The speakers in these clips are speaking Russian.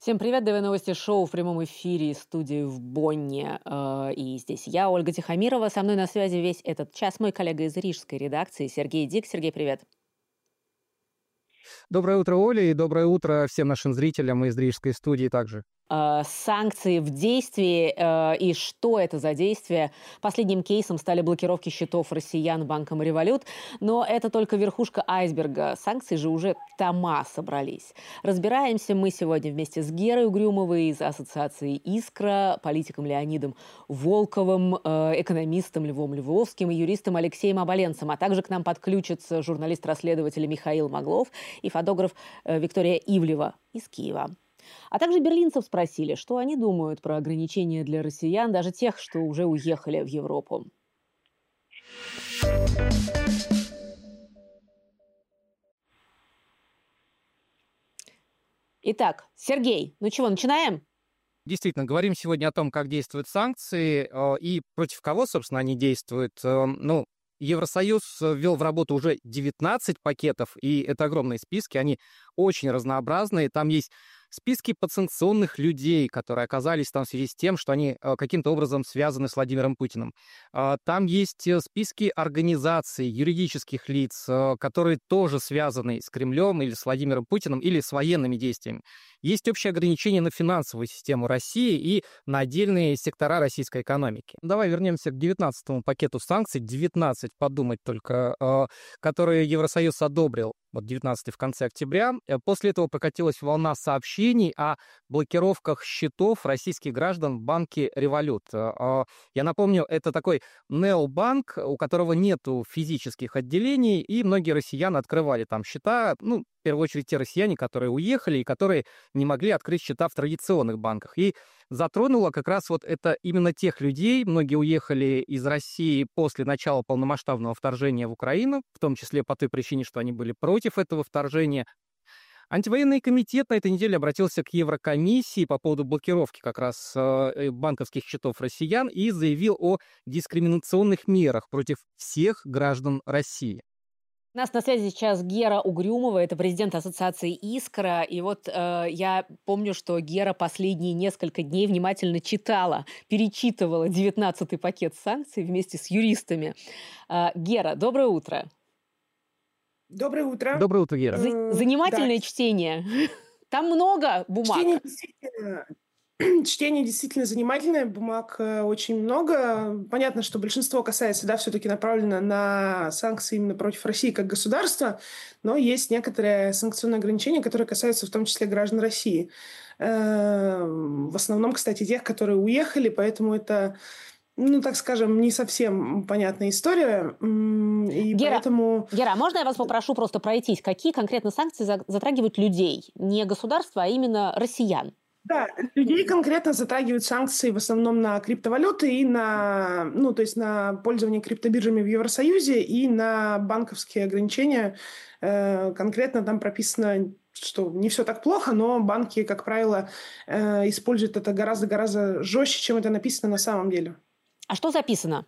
Всем привет, ДВ Новости Шоу в прямом эфире из студии в Бонне. И здесь я, Ольга Тихомирова. Со мной на связи весь этот час мой коллега из рижской редакции Сергей Дик. Сергей, привет. Доброе утро, Оля, и доброе утро всем нашим зрителям из Рижской студии также. Санкции в действии и что это за действия. Последним кейсом стали блокировки счетов россиян банком «Револют». Но это только верхушка айсберга. Санкции же уже тома собрались. Разбираемся мы сегодня вместе с Герой Угрюмовой из ассоциации «Искра», политиком Леонидом Волковым, экономистом Львом Львовским и юристом Алексеем Оболенцем. А также к нам подключится журналист-расследователь Михаил Маглов и фотограф Виктория Ивлева из Киева. А также берлинцев спросили, что они думают про ограничения для россиян, даже тех, что уже уехали в Европу. Итак, Сергей, ну чего, начинаем? Действительно, говорим сегодня о том, как действуют санкции и против кого, собственно, они действуют. Евросоюз ввел в работу уже 19 пакетов, и это огромные списки, они очень разнообразные. Там есть списки подсанкционных людей, которые оказались там в связи с тем, что они каким-то образом связаны с Владимиром Путиным. Там есть списки организаций, юридических лиц, которые тоже связаны с Кремлем или с Владимиром Путиным, или с военными действиями. Есть общие ограничения на финансовую систему России и на отдельные сектора российской экономики. Давай вернемся к 19-му пакету санкций. 19, подумать только, которые Евросоюз одобрил. Вот 19 в конце октября. После этого прокатилась волна сообщений о блокировках счетов российских граждан в банке «Револют». Я напомню, это такой необанк, у которого нету физических отделений, и многие россияне открывали там счета, в первую очередь те россияне, которые уехали и которые не могли открыть счета в традиционных банках. И затронуло как раз вот это именно тех людей, многие уехали из России после начала полномасштабного вторжения в Украину, в том числе по той причине, что они были против этого вторжения. Антивоенный комитет на этой неделе обратился к Еврокомиссии по поводу блокировки как раз банковских счетов россиян и заявил о дискриминационных мерах против всех граждан России. У нас на связи сейчас Гера Угрюмова, это президент ассоциации «Искра». И вот я помню, что Гера последние несколько дней внимательно читала, перечитывала 19-й пакет санкций вместе с юристами. Гера, доброе утро. Доброе утро. Доброе утро, Гера. Занимательное чтение. Там много бумаг. Чтение действительно занимательное, бумаг очень много. Понятно, что большинство касается, все-таки направлено на санкции именно против России как государства, но есть некоторые санкционные ограничения, которые касаются в том числе граждан России. В основном, кстати, тех, которые уехали, поэтому это, так скажем, не совсем понятная история. И Гера, поэтому... Гера, можно я вас попрошу просто пройтись? Какие конкретно санкции затрагивают людей? Не государство, а именно россиян? Да, людей конкретно затрагивают санкции в основном на криптовалюты и то есть на пользование криптобиржами в Евросоюзе и на банковские ограничения. Конкретно там прописано, что не все так плохо, но банки, как правило, используют это гораздо-гораздо жестче, чем это написано на самом деле. А что записано?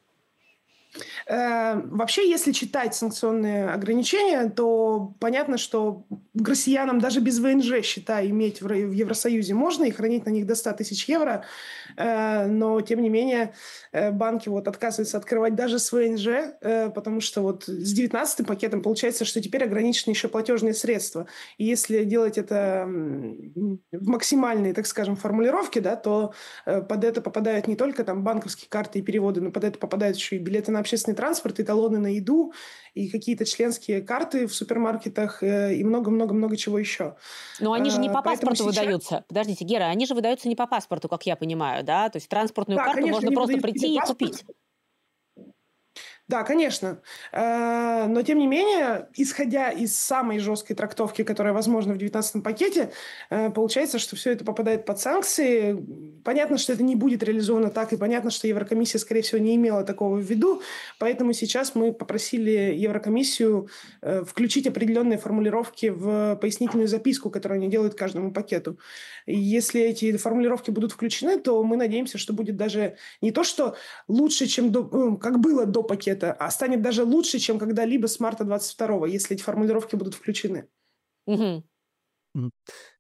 Вообще, если читать санкционные ограничения, то понятно, что россиянам даже без ВНЖ счета иметь в Евросоюзе можно и хранить на них до 100 тысяч евро, но, тем не менее, банки отказываются открывать даже с ВНЖ, потому что с 19-м пакетом получается, что теперь ограничены еще платежные средства. И если делать это в максимальной, так скажем, формулировке, то под это попадают не только там банковские карты и переводы, но под это попадают еще и билеты на общественный транспорт, и талоны на еду, и какие-то членские карты в супермаркетах, и много-много-много чего еще. Но они же не по паспорту выдаются. Подождите, Гера, они же выдаются не по паспорту, как я понимаю, да? То есть транспортную карту конечно, можно просто прийти и купить. Да, конечно. Но, тем не менее, исходя из самой жесткой трактовки, которая возможна в 19-м пакете, получается, что все это попадает под санкции. Понятно, что это не будет реализовано так, и понятно, что Еврокомиссия, скорее всего, не имела такого в виду. Поэтому сейчас мы попросили Еврокомиссию включить определенные формулировки в пояснительную записку, которую они делают каждому пакету. И если эти формулировки будут включены, то мы надеемся, что будет даже не то, что лучше, чем как было до пакета, а станет даже лучше, чем когда-либо с марта 22-го, если эти формулировки будут включены. Угу.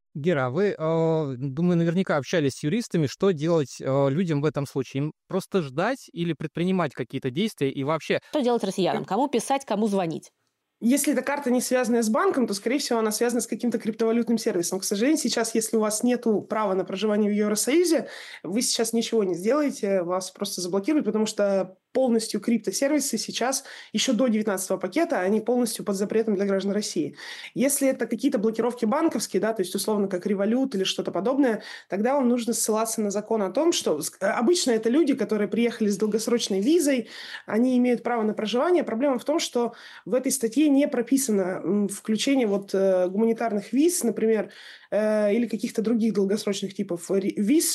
Гера, вы, думаю, наверняка общались с юристами. Что делать людям в этом случае? Им просто ждать или предпринимать какие-то действия? И вообще, Что делать россиянам? Кому писать, кому звонить? Если эта карта не связанная с банком, то, скорее всего, она связана с каким-то криптовалютным сервисом. К сожалению, сейчас, если у вас нет права на проживание в Евросоюзе, вы сейчас ничего не сделаете, вас просто заблокируют, потому что полностью криптосервисы сейчас, еще до 19-го пакета, они полностью под запретом для граждан России. Если это какие-то блокировки банковские, да, то есть условно как Revolut или что-то подобное, тогда вам нужно ссылаться на закон о том, что обычно это люди, которые приехали с долгосрочной визой, они имеют право на проживание. Проблема в том, что в этой статье не прописано включение гуманитарных виз, например, или каких-то других долгосрочных типов виз.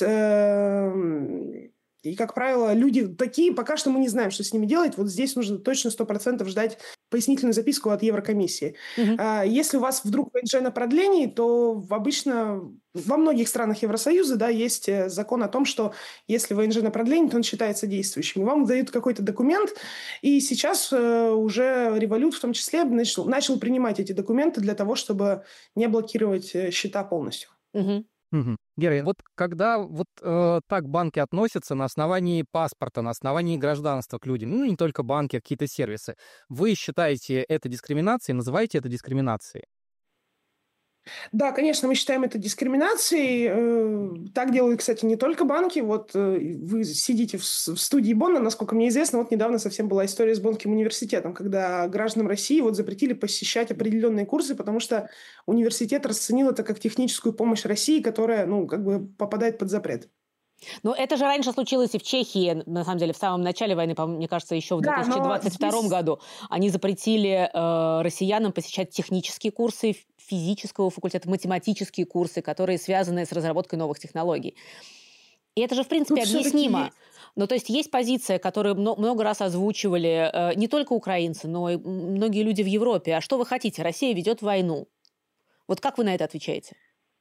И, как правило, люди такие, пока что мы не знаем, что с ними делать. Вот здесь нужно точно 100% ждать пояснительную записку от Еврокомиссии. Если у вас вдруг ВНЖ на продлении, то обычно во многих странах Евросоюза, да, есть закон о том, что если ВНЖ на продлении, то он считается действующим. И вам дают какой-то документ, и сейчас уже Revolut в том числе начал принимать эти документы для того, чтобы не блокировать счета полностью. Гера, вот когда так банки относятся на основании паспорта, на основании гражданства к людям, ну не только банки, а какие-то сервисы, вы считаете это дискриминацией, называете это дискриминацией? Да, конечно, мы считаем это дискриминацией. Так делают, кстати, не только банки. Вы сидите в студии Бонна, насколько мне известно, недавно совсем была история с Боннским университетом, когда гражданам России запретили посещать определенные курсы, потому что университет расценил это как техническую помощь России, которая, попадает под запрет. Но это же раньше случилось и в Чехии, на самом деле, в самом начале войны, мне кажется, еще в 2022 году. Они запретили россиянам посещать технические курсы, физического факультета, математические курсы, которые связаны с разработкой новых технологий. И это же, в принципе, объяснимо. Ну, то есть позиция, которую много раз озвучивали не только украинцы, но и многие люди в Европе. А что вы хотите? Россия ведет войну. Вот как вы на это отвечаете?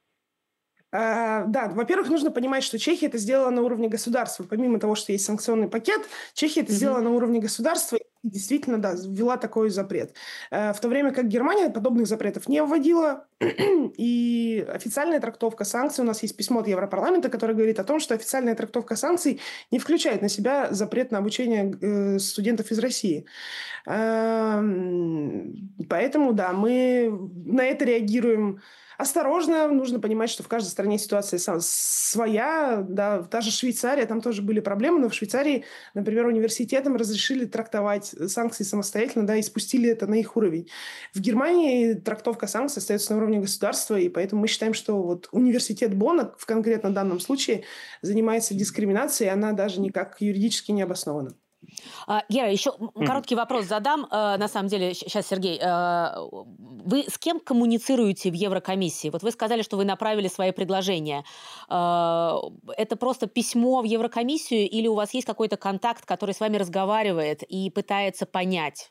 Да, во-первых, нужно понимать, что Чехия это сделала на уровне государства. Помимо того, что есть санкционный пакет, Чехия это сделала на уровне государства и действительно, да, ввела такой запрет. В то время как Германия подобных запретов не вводила. И официальная трактовка санкций, у нас есть письмо от Европарламента, которое говорит о том, что официальная трактовка санкций не включает на себя запрет на обучение студентов из России. Поэтому, да, мы на это реагируем осторожно. Нужно понимать, что в каждой стране ситуация своя. Да, та же Швейцария, там тоже были проблемы, но в Швейцарии, например, университетам разрешили трактовать санкции самостоятельно, да, и спустили это на их уровень. В Германии трактовка санкций остается на уровне государства, и поэтому мы считаем, что университет Бонна в конкретно данном случае занимается дискриминацией, и она даже никак юридически не обоснована. Гера, еще короткий вопрос задам. На самом деле, сейчас, Сергей, вы с кем коммуницируете в Еврокомиссии? Вот вы сказали, что вы направили свои предложения. Это просто письмо в Еврокомиссию или у вас есть какой-то контакт, который с вами разговаривает и пытается понять?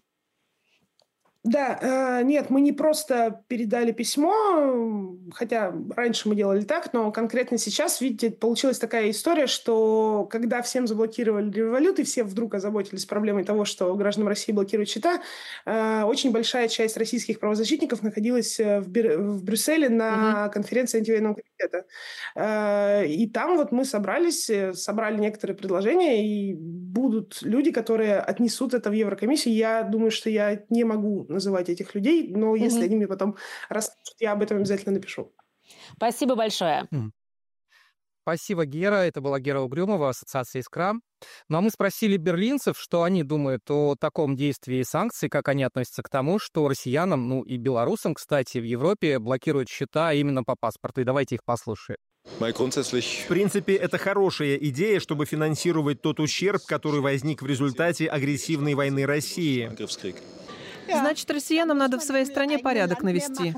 Да, нет, мы не просто передали письмо, хотя раньше мы делали так, но конкретно сейчас, видите, получилась такая история, что когда всем заблокировали Revolut, и все вдруг озаботились проблемой того, что гражданам России блокируют счета, очень большая часть российских правозащитников находилась в Брюсселе на конференции антивоенного комитета. И там мы собрали некоторые предложения, и будут люди, которые отнесут это в Еврокомиссию. Я думаю, что я не могу называть этих людей, но если они мне потом расскажут, я об этом обязательно напишу. Спасибо большое. Спасибо, Гера. Это была Гера Угрюмова, Ассоциация Искра. Ну а мы спросили берлинцев, что они думают о таком действии санкций, как они относятся к тому, что россиянам, ну и белорусам, кстати, в Европе блокируют счета именно по паспорту. И давайте их послушаем. В принципе, это хорошая идея, чтобы финансировать тот ущерб, который возник в результате агрессивной войны России. Значит, россиянам надо в своей стране порядок навести.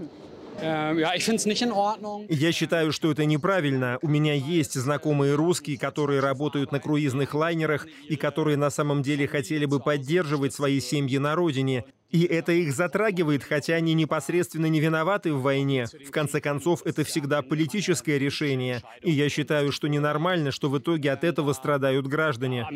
Я считаю, что это неправильно. У меня есть знакомые русские, которые работают на круизных лайнерах и которые на самом деле хотели бы поддерживать свои семьи на родине. И это их затрагивает, хотя они непосредственно не виноваты в войне. В конце концов, это всегда политическое решение. И я считаю, что ненормально, что в итоге от этого страдают граждане.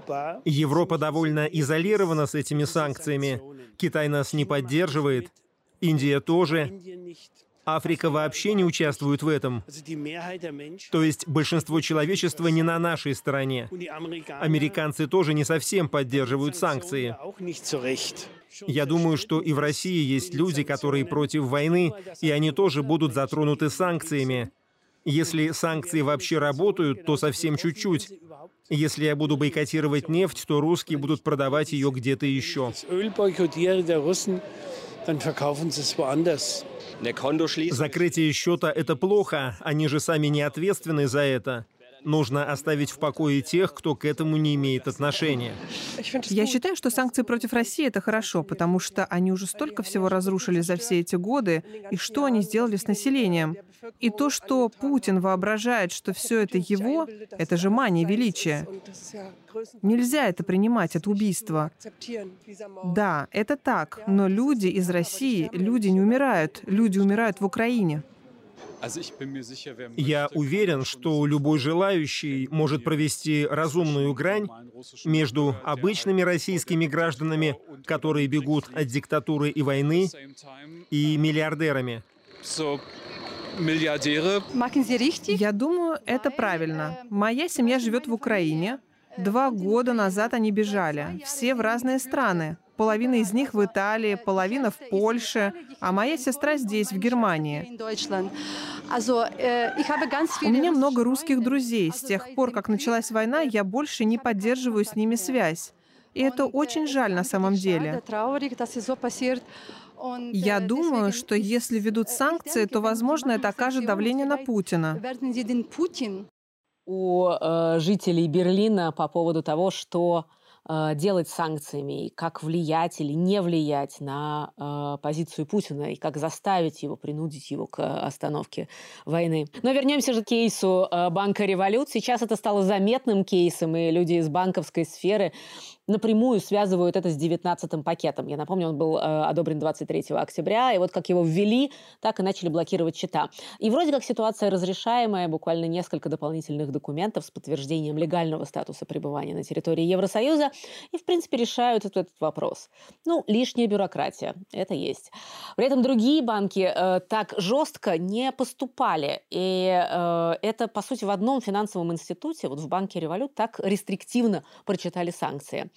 Европа довольно изолирована с этими санкциями. Китай нас не поддерживает. Индия тоже. Африка вообще не участвует в этом. То есть большинство человечества не на нашей стороне. Американцы тоже не совсем поддерживают санкции. Я думаю, что и в России есть люди, которые против войны, и они тоже будут затронуты санкциями. Если санкции вообще работают, то совсем чуть-чуть. Если я буду бойкотировать нефть, то русские будут продавать ее где-то еще. Закрытие счета – это плохо, они же сами не ответственны за это. Нужно оставить в покое тех, кто к этому не имеет отношения. Я считаю, что санкции против России — это хорошо, потому что они уже столько всего разрушили за все эти годы, и что они сделали с населением. И то, что Путин воображает, что все это его, это же мания величия. Нельзя это принимать, это убийство. Да, это так, но люди из России, люди не умирают, люди умирают в Украине. Я уверен, что любой желающий может провести разумную грань между обычными российскими гражданами, которые бегут от диктатуры и войны, и миллиардерами. Я думаю, это правильно. Моя семья живет в Украине. 2 года назад они бежали. Все в разные страны. Половина из них в Италии, половина в Польше, а моя сестра здесь, в Германии. У меня много русских друзей. С тех пор, как началась война, я больше не поддерживаю с ними связь. И это очень жаль на самом деле. Я думаю, что если введут санкции, то, возможно, это окажет давление на Путина. У жителей Берлина по поводу того, что делать с санкциями, и как влиять или не влиять на позицию Путина, и как заставить его, принудить его к остановке войны. Но вернемся же к кейсу Банка Револют. Сейчас это стало заметным кейсом, и люди из банковской сферы напрямую связывают это с 19-м пакетом. Я напомню, он был одобрен 23 октября, и вот как его ввели, так и начали блокировать счета. И вроде как ситуация разрешаемая, буквально несколько дополнительных документов с подтверждением легального статуса пребывания на территории Евросоюза, и, в принципе, решают этот вопрос. Ну, лишняя бюрократия, это есть. При этом другие банки так жестко не поступали, и это, по сути, в одном финансовом институте, вот в Банке Револют, так рестриктивно прочитали санкции.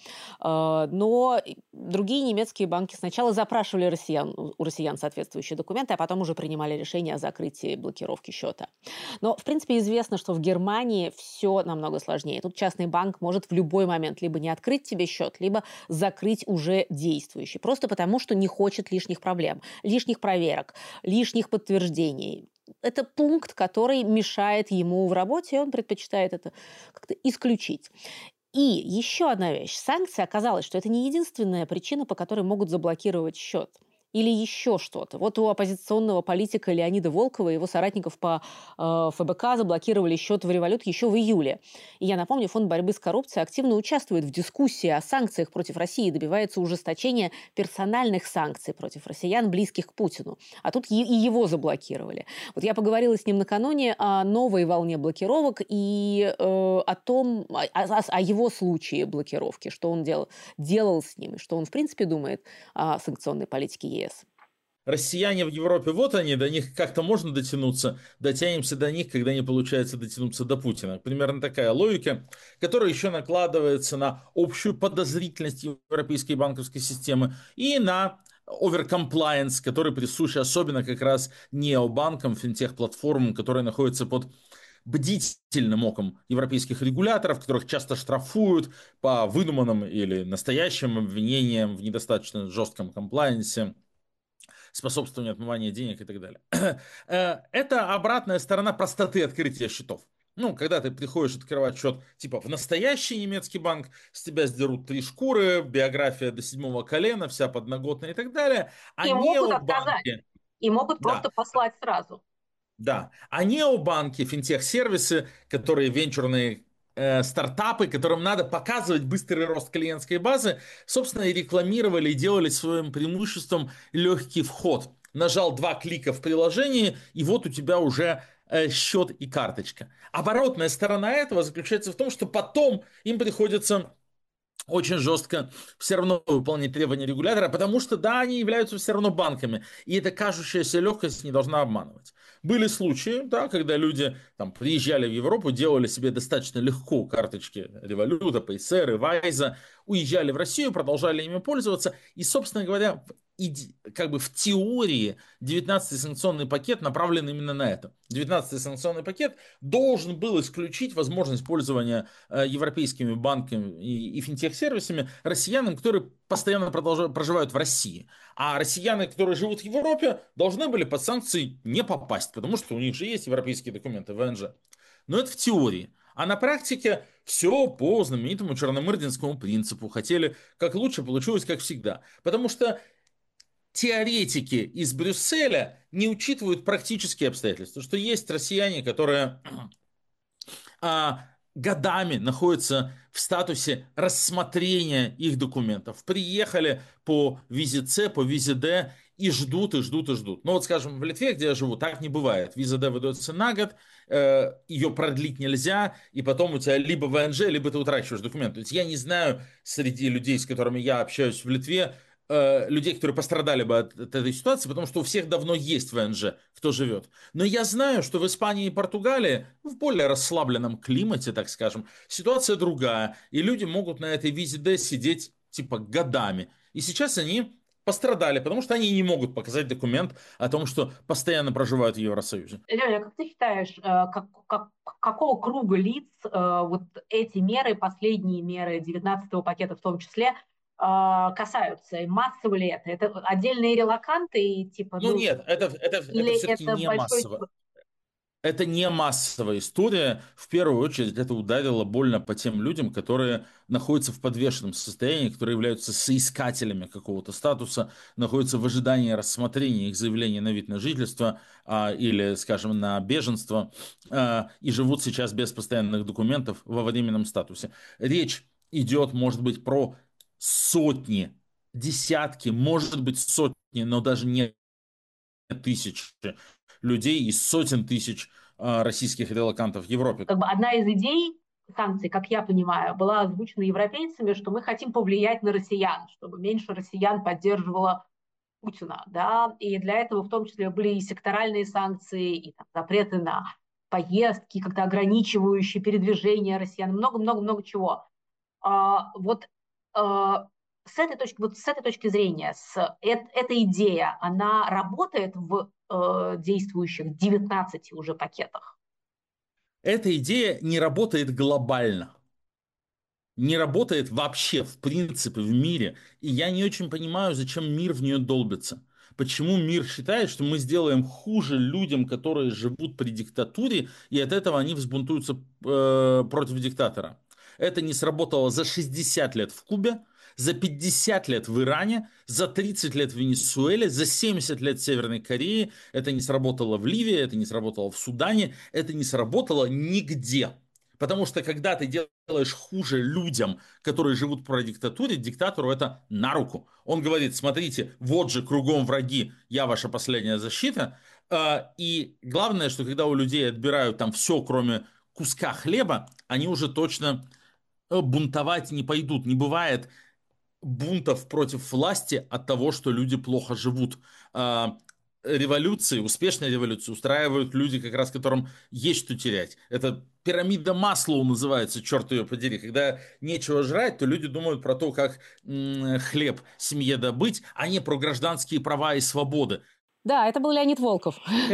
Но другие немецкие банки сначала запрашивали у россиян соответствующие документы, а потом уже принимали решение о закрытии блокировки счета. Но, в принципе, известно, что в Германии все намного сложнее. Тут частный банк может в любой момент либо не открыть тебе счет, либо закрыть уже действующий. Просто потому, что не хочет лишних проблем, лишних проверок, лишних подтверждений. Это пункт, который мешает ему в работе, и он предпочитает это как-то исключить. И еще одна вещь. Санкции оказалось, что это не единственная причина, по которой могут заблокировать счет. Или еще что-то. Вот у оппозиционного политика Леонида Волкова и его соратников по ФБК заблокировали счет в Револют еще в июле. И я напомню, Фонд борьбы с коррупцией активно участвует в дискуссии о санкциях против России и добивается ужесточения персональных санкций против россиян, близких к Путину. А тут и его заблокировали. Вот я поговорила с ним накануне о новой волне блокировок и о том, о его случае блокировки, что он делал с ним, и что он, в принципе, думает о санкционной политике ЕС. Россияне в Европе, вот они, до них как-то можно дотянуться, дотянемся до них, когда не получается дотянуться до Путина. Примерно такая логика, которая еще накладывается на общую подозрительность европейской банковской системы и на оверкомплаенс, который присущ особенно как раз необанкам, финтех-платформам, которые находятся под бдительным оком европейских регуляторов, которых часто штрафуют по выдуманным или настоящим обвинениям в недостаточно жестком комплаенсе, способствованию отмывания денег и так далее. Это обратная сторона простоты открытия счетов. Ну, когда ты приходишь открывать счет типа в настоящий немецкий банк, с тебя сдерут 3 шкуры, биография до 7-го колена, вся подноготная и так далее. И могут отказать. И могут просто послать сразу. Да. А необанки, финтех-сервисы, которые венчурные стартапы, которым надо показывать быстрый рост клиентской базы, собственно, и рекламировали, и делали своим преимуществом легкий вход. Нажал 2 клика в приложении, и вот у тебя уже счет и карточка. Оборотная сторона этого заключается в том, что потом им приходится очень жестко все равно выполнять требования регулятора, потому что, да, они являются все равно банками, и эта кажущаяся легкость не должна обманывать. Были случаи, да, когда люди там приезжали в Европу, делали себе достаточно легко карточки Революта, Paysera, Вайза, уезжали в Россию, продолжали ими пользоваться, и, собственно говоря, как бы в теории 19-й санкционный пакет направлен именно на это. 19-й санкционный пакет должен был исключить возможность пользования европейскими банками и финтех-сервисами россиянам, которые постоянно проживают в России. А россияне, которые живут в Европе, должны были под санкции не попасть, потому что у них же есть европейские документы, ВНЖ. Но это в теории. А на практике все по знаменитому черномырдинскому принципу. Хотели как лучше, получилось как всегда. Потому что теоретики из Брюсселя не учитывают практические обстоятельства, что есть россияне, которые годами находятся в статусе рассмотрения их документов. Приехали по визе С, по визе Д и ждут, и ждут, и ждут. Но вот, скажем, в Литве, где я живу, так не бывает. Виза Д выдается на год, ее продлить нельзя, и потом у тебя либо ВНЖ, либо ты утрачиваешь документ. То есть я не знаю среди людей, с которыми я общаюсь в Литве, людей, которые пострадали бы от этой ситуации, потому что у всех давно есть ВНЖ, кто живет. Но я знаю, что в Испании и Португалии, в более расслабленном климате, так скажем, ситуация другая, и люди могут на этой визе Д сидеть типа годами. И сейчас они пострадали, потому что они не могут показать документ о том, что постоянно проживают в Евросоюзе. Леня, как ты считаешь, какого круга лиц вот эти меры, последние меры 19-го пакета в том числе, касаются? И массово ли это? Это отдельные релоканты, типа, Ну нет, это или все-таки это не большой... массово. Это не массовая история. В первую очередь это ударило больно по тем людям, которые находятся в подвешенном состоянии, которые являются соискателями какого-то статуса, находятся в ожидании рассмотрения их заявления на вид на жительство или, скажем, на беженство и живут сейчас без постоянных документов во временном статусе. Речь идет, может быть, про сотни, десятки, может быть, сотни, но даже не тысячи людей из сотен тысяч российских релокантов в Европе. Как бы одна из идей санкций, как я понимаю, была озвучена европейцами, что мы хотим повлиять на россиян, чтобы меньше россиян поддерживало Путина, да, и для этого в том числе были и секторальные санкции, и там, запреты на поездки, как-то ограничивающие передвижение россиян, много-много-много чего. Вот с этой точки зрения, эта идея, она работает в действующих 19 уже пакетах? Эта идея не работает глобально. Не работает вообще, в принципе, в мире. И я не очень понимаю, зачем мир в нее долбится. Почему мир считает, что мы сделаем хуже людям, которые живут при диктатуре, и от этого они взбунтуются против диктатора. Это не сработало за 60 лет в Кубе, за 50 лет в Иране, за 30 лет в Венесуэле, за 70 лет в Северной Корее. Это не сработало в Ливии, это не сработало в Судане, это не сработало нигде. Потому что когда ты делаешь хуже людям, которые живут при диктатуре, диктатору это на руку. Он говорит, смотрите, вот же кругом враги, я ваша последняя защита. И главное, что когда у людей отбирают там все, кроме куска хлеба, они уже точно бунтовать не пойдут. Не бывает бунтов против власти от того, что люди плохо живут. Революции, успешные революции устраивают люди, как раз которым есть что терять. Это пирамида Маслоу называется, черт ее подери. Когда нечего жрать, то люди думают про то, как хлеб семье добыть, а не про гражданские права и свободы. Да, это был Леонид Волков.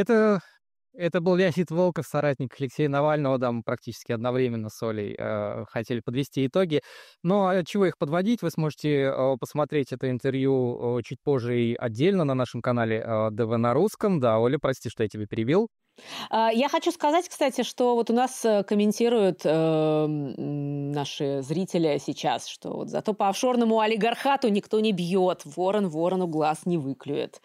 Это был Леонид Волков, соратник Алексея Навального, да, мы практически одновременно с Олей хотели подвести итоги. Но чего их подводить, вы сможете посмотреть это интервью чуть позже и отдельно на нашем канале ДВ на русском. Да, Оля, прости, что я тебя перебил. Я хочу сказать, кстати, что вот у нас комментируют наши зрители сейчас, что вот зато по офшорному олигархату никто не бьет, ворон ворону глаз не выклюет.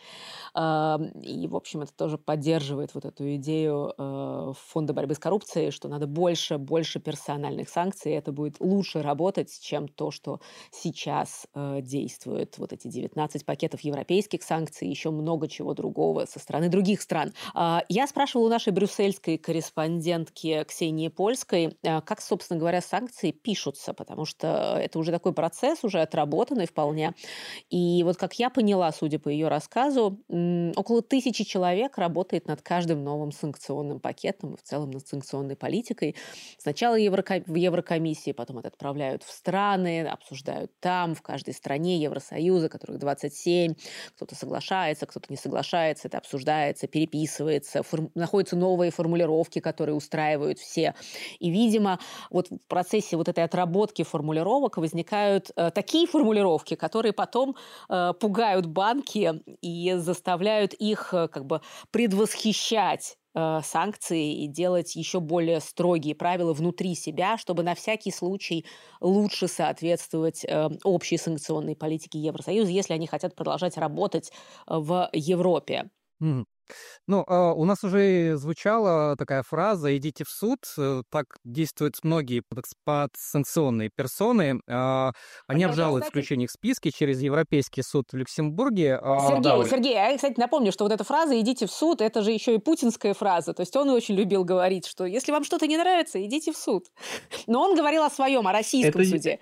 И, в общем, это тоже поддерживает вот эту идею Фонда борьбы с коррупцией, что надо больше персональных санкций, и это будет лучше работать, чем то, что сейчас действует. Вот эти 19 пакетов европейских санкций, еще много чего другого со стороны других стран. Я спрашивала спрашивала у нашей брюссельской корреспондентки Ксении Польской, как, собственно говоря, санкции пишутся, потому что это уже такой процесс, уже отработанный вполне. И вот как я поняла, судя по ее рассказу, около 1000 человек работает над каждым новым санкционным пакетом и в целом над санкционной политикой. Сначала в Еврокомиссии, потом это отправляют в страны, обсуждают там, в каждой стране Евросоюза, которых 27. Кто-то соглашается, кто-то не соглашается, это обсуждается, переписывается, находятся новые формулировки, которые устраивают все. И, видимо, вот в процессе вот этой отработки формулировок возникают такие формулировки, которые потом пугают банки и заставляют их как бы предвосхищать санкции и делать еще более строгие правила внутри себя, чтобы на всякий случай лучше соответствовать общей санкционной политике Евросоюза, если они хотят продолжать работать в Европе. Мгм. Ну, у нас уже звучала такая фраза «идите в суд». Так действуют многие подсанкционные персоны. Они обжалуют Кстати, включение их в списки через Европейский суд в Люксембурге. Да, Оля. Сергей, я, кстати, напомню, что вот эта фраза «идите в суд» — это же еще и путинская фраза. То есть он очень любил говорить, что если вам что-то не нравится, идите в суд. Но он говорил о своем, о российском Это, суде.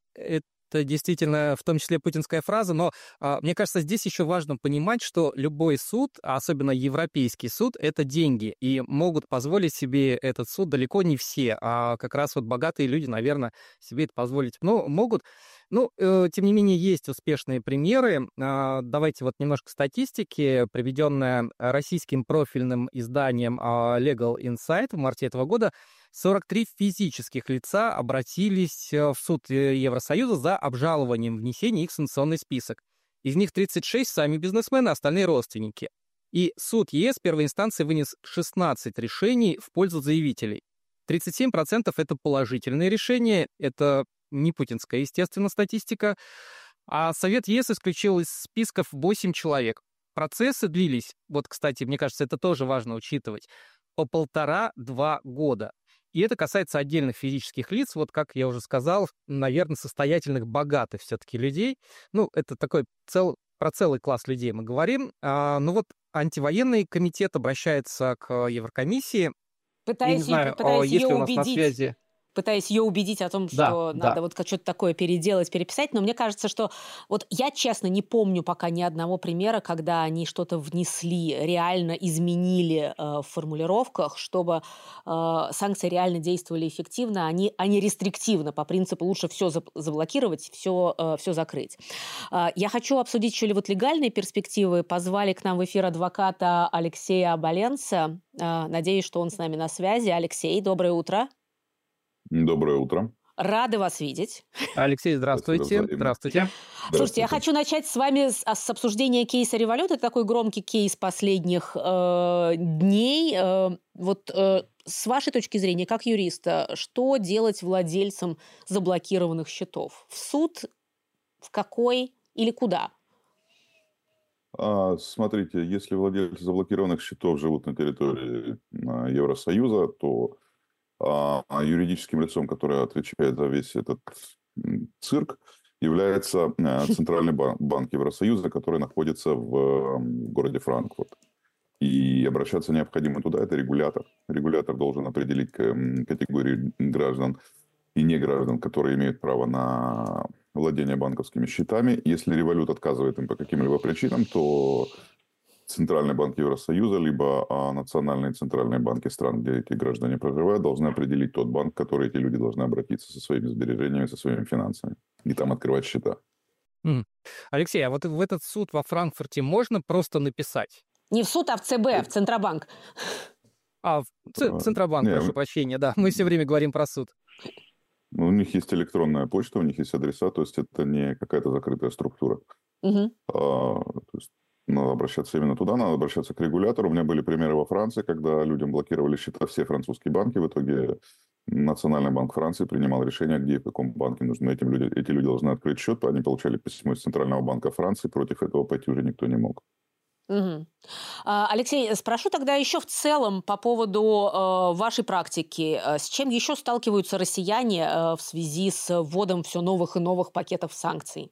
это действительно в том числе путинская фраза, но мне кажется, здесь еще важно понимать, что любой суд, а особенно Европейский суд, это деньги, и могут позволить себе этот суд далеко не все, а как раз вот богатые люди, наверное, себе это позволить могут. Ну, тем не менее, есть успешные примеры. Давайте вот немножко статистики, приведенная российским профильным изданием Legal Insight в марте этого года. 43 физических лица обратились в суд Евросоюза за обжалованием внесения их в санкционный список. Из них 36 сами бизнесмены, остальные родственники. И суд ЕС первой инстанции вынес 16 решений в пользу заявителей. 37% это положительные решения, это не путинская, естественно, статистика. А Совет ЕС исключил из списков 8 человек. Процессы длились, вот, кстати, мне кажется, это тоже важно учитывать, по 1,5-2 года. И это касается отдельных физических лиц, вот как я уже сказал, наверное, состоятельных, богатых все-таки людей. Ну, это такой про целый класс людей мы говорим. Ну вот антивоенный комитет обращается к Еврокомиссии. Я не Пытаясь знаю, ее есть ли у нас на убедить. связи... Пытаясь ее убедить о том, Да, что да. надо вот что-то такое переделать, переписать. Но мне кажется, что вот я, честно, не помню пока ни одного примера, когда они что-то внесли, реально изменили в формулировках, чтобы санкции реально действовали эффективно, а не рестриктивно, по принципу лучше все заблокировать, все закрыть. Я хочу обсудить еще вот легальные перспективы. Позвали к нам в эфир адвоката Алексея Абаленца. Надеюсь, что он с нами на связи. Алексей, доброе утро. Доброе утро. Рады вас видеть. Алексей, Спасибо здравствуйте. взаимно. Здравствуйте. Слушайте, я Здравствуйте. хочу начать с вами с обсуждения кейса Revolut. Это такой громкий кейс последних дней. С вашей точки зрения, как юриста, что делать владельцам заблокированных счетов? В суд? В какой? Или куда? Смотрите, если владельцы заблокированных счетов живут на территории Евросоюза, то юридическим лицом, которое отвечает за весь этот цирк, является Центральный банк Евросоюза, который находится в городе Франкфурт. И обращаться необходимо туда, это регулятор. Регулятор должен определить категории граждан и неграждан, которые имеют право на владение банковскими счетами. Если Revolut отказывает им по каким-либо причинам, то Центральный банк Евросоюза, либо национальные центральные банки стран, где эти граждане проживают, должны определить тот банк, к которому эти люди должны обратиться со своими сбережениями, со своими финансами, и там открывать счета. Алексей, а вот в этот суд во Франкфурте можно просто написать? Не в суд, а в ЦБ, в Центробанк. В Центробанк, Не, прошу прощения, да. Мы все время говорим про суд. У них есть электронная почта, у них есть адреса, то есть это не какая-то закрытая структура. Мгм. То есть надо обращаться именно туда, надо обращаться к регулятору. У меня были примеры во Франции, когда людям блокировали счета все французские банки. В итоге Национальный банк Франции принимал решение, где и в каком банке нужно. Эти люди должны открыть счет. Они получали письмо из Центрального банка Франции. Против этого пойти уже никто не мог. Мгм. Алексей, спрошу тогда еще в целом по поводу вашей практики. С чем еще сталкиваются россияне в связи с вводом все новых и новых пакетов санкций?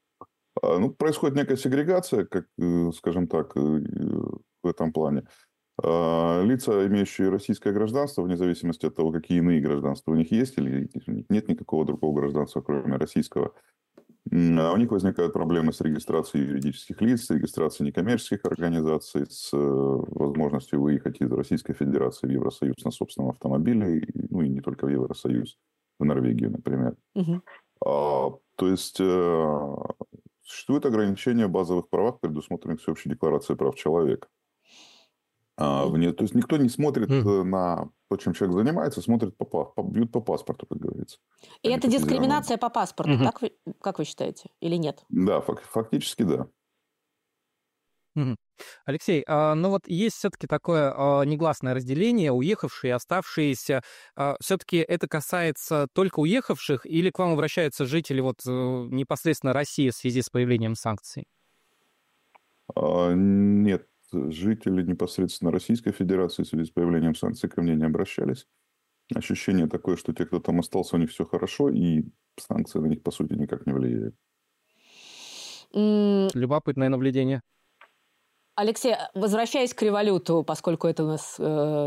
Происходит некая сегрегация, как, скажем так, в этом плане. Лица, имеющие российское гражданство, вне зависимости от того, какие иные гражданства у них есть, или у них нет никакого другого гражданства, кроме российского, у них возникают проблемы с регистрацией юридических лиц, с регистрацией некоммерческих организаций, с возможностью выехать из Российской Федерации в Евросоюз на собственном автомобиле, ну и не только в Евросоюз, в Норвегию, например. Мгм. То есть существует ограничение в базовых правах, предусмотренных Всеобщей декларацией прав человека. То есть никто не смотрит на то, чем человек занимается, смотрит бьют по паспорту, как говорится. И а не это по физиономии. дискриминация по паспорту, Мгм. так как вы считаете, или нет? Да, фактически да. Мгм. Алексей, ну вот есть все-таки такое негласное разделение, уехавшие и оставшиеся. Все-таки это касается только уехавших или к вам обращаются жители непосредственно России в связи с появлением санкций? Нет, жители непосредственно Российской Федерации в связи с появлением санкций ко мне не обращались. Ощущение такое, что те, кто там остался, у них все хорошо, и санкции на них, по сути, никак не влияют. М, Любопытное наблюдение. Алексей, возвращаясь к революту, поскольку это у нас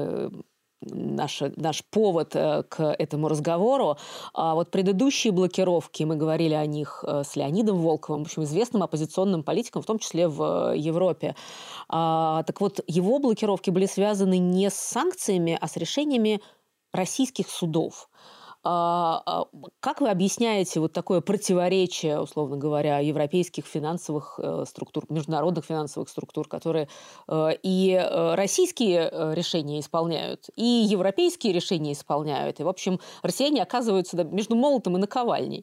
наш повод к этому разговору, вот предыдущие блокировки, мы говорили о них с Леонидом Волковым, в общем, известным оппозиционным политиком, в том числе в Европе. Так вот, его блокировки были связаны не с санкциями, а с решениями российских судов. Как вы объясняете вот такое противоречие, условно говоря, европейских финансовых структур, международных финансовых структур, которые и российские решения исполняют, и европейские решения исполняют? И, в общем, россияне оказываются между молотом и наковальней.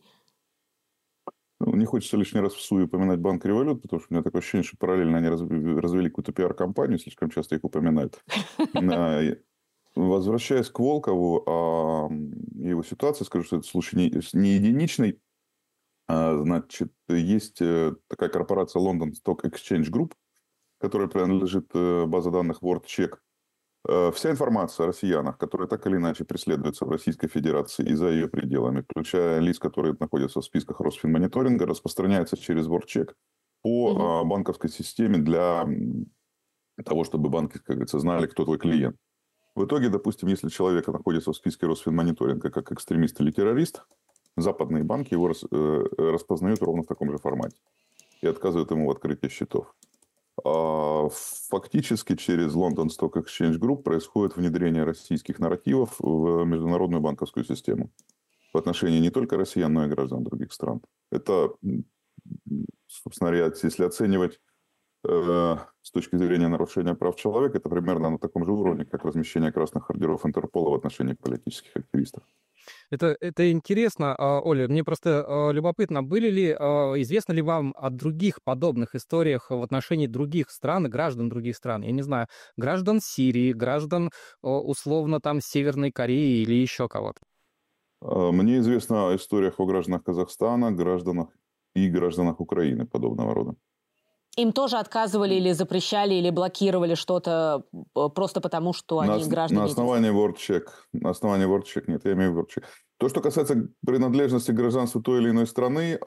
Не хочется лишний раз в суе упоминать Банк Револют, потому что у меня такое ощущение, что параллельно они развели какую-то пиар-компанию, слишком часто их упоминают. Возвращаясь к Волкову и его ситуации, скажу, что это случай не единичный. Значит, есть такая корпорация London Stock Exchange Group, которой принадлежит база данных WorldCheck. Вся информация о россиянах, которые так или иначе преследуются в Российской Федерации и за ее пределами, включая лиц, которые находятся в списках Росфинмониторинга, распространяется через WorldCheck по банковской системе для того, чтобы банки, как говорится, знали, кто твой клиент. В итоге, допустим, если человек находится в списке Росфинмониторинга как экстремист или террорист, западные банки его распознают ровно в таком же формате и отказывают ему в открытии счетов. Фактически через London Stock Exchange Group происходит внедрение российских нарративов в международную банковскую систему в отношении не только россиян, но и граждан других стран. Это, собственно говоря, если оценивать с точки зрения нарушения прав человека, это примерно на таком же уровне, как размещение красных ордеров Интерпола в отношении политических активистов. Это интересно, Оля. Мне просто любопытно, известно ли вам о других подобных историях в отношении других стран и граждан других стран? Я не знаю, граждан Сирии, граждан, условно, там, Северной Кореи или еще кого-то? Мне известно о историях о гражданах Казахстана, гражданах Украины подобного рода. Им тоже отказывали или запрещали, или блокировали что-то просто потому, что они граждане? На основании WorldCheck нет, я имею в виду WorldCheck. То, что касается принадлежности к гражданству той или иной страны,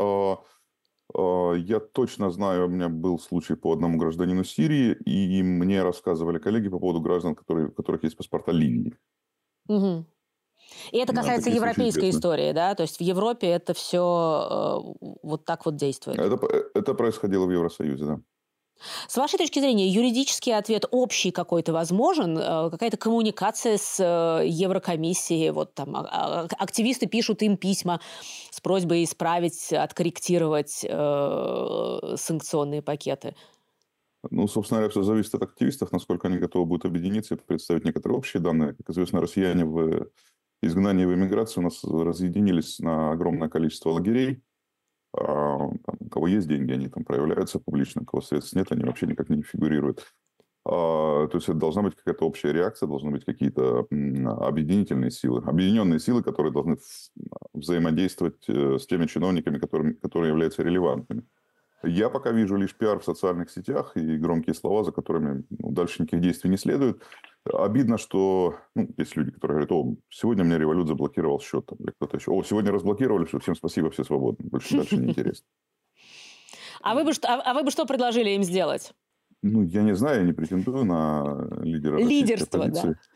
я точно знаю, у меня был случай по одному гражданину Сирии, и мне рассказывали коллеги по поводу граждан, у которых есть паспорта Ливии. Угу. И это касается европейской истории, да? То есть в Европе это все вот так вот действует? Это происходило в Евросоюзе, да. С вашей точки зрения, юридический ответ общий какой-то возможен? Какая-то коммуникация с Еврокомиссией? Вот там активисты пишут им письма с просьбой исправить, откорректировать санкционные пакеты. Собственно говоря, все зависит от активистов, насколько они готовы будут объединиться и представить некоторые общие данные. Как известно, россияне в изгнании и в эмиграции у нас разъединились на огромное количество лагерей. У кого есть деньги, они там проявляются публично, у кого средств нет, они вообще никак не фигурируют. То есть это должна быть какая-то общая реакция, должны быть какие-то объединительные силы, которые должны взаимодействовать с теми чиновниками, которые являются релевантными. Я пока вижу лишь пиар в социальных сетях и громкие слова, за которыми дальше никаких действий не следует. Обидно, что есть люди, которые говорят: сегодня мне Револют заблокировал счет. Там, или кто-то еще: сегодня разблокировали, все, всем спасибо, все свободны. Больше дальше не интересно. А вы бы что предложили им сделать? Ну, я не знаю, я не претендую на лидера российской Лидерство, да. оппозиции.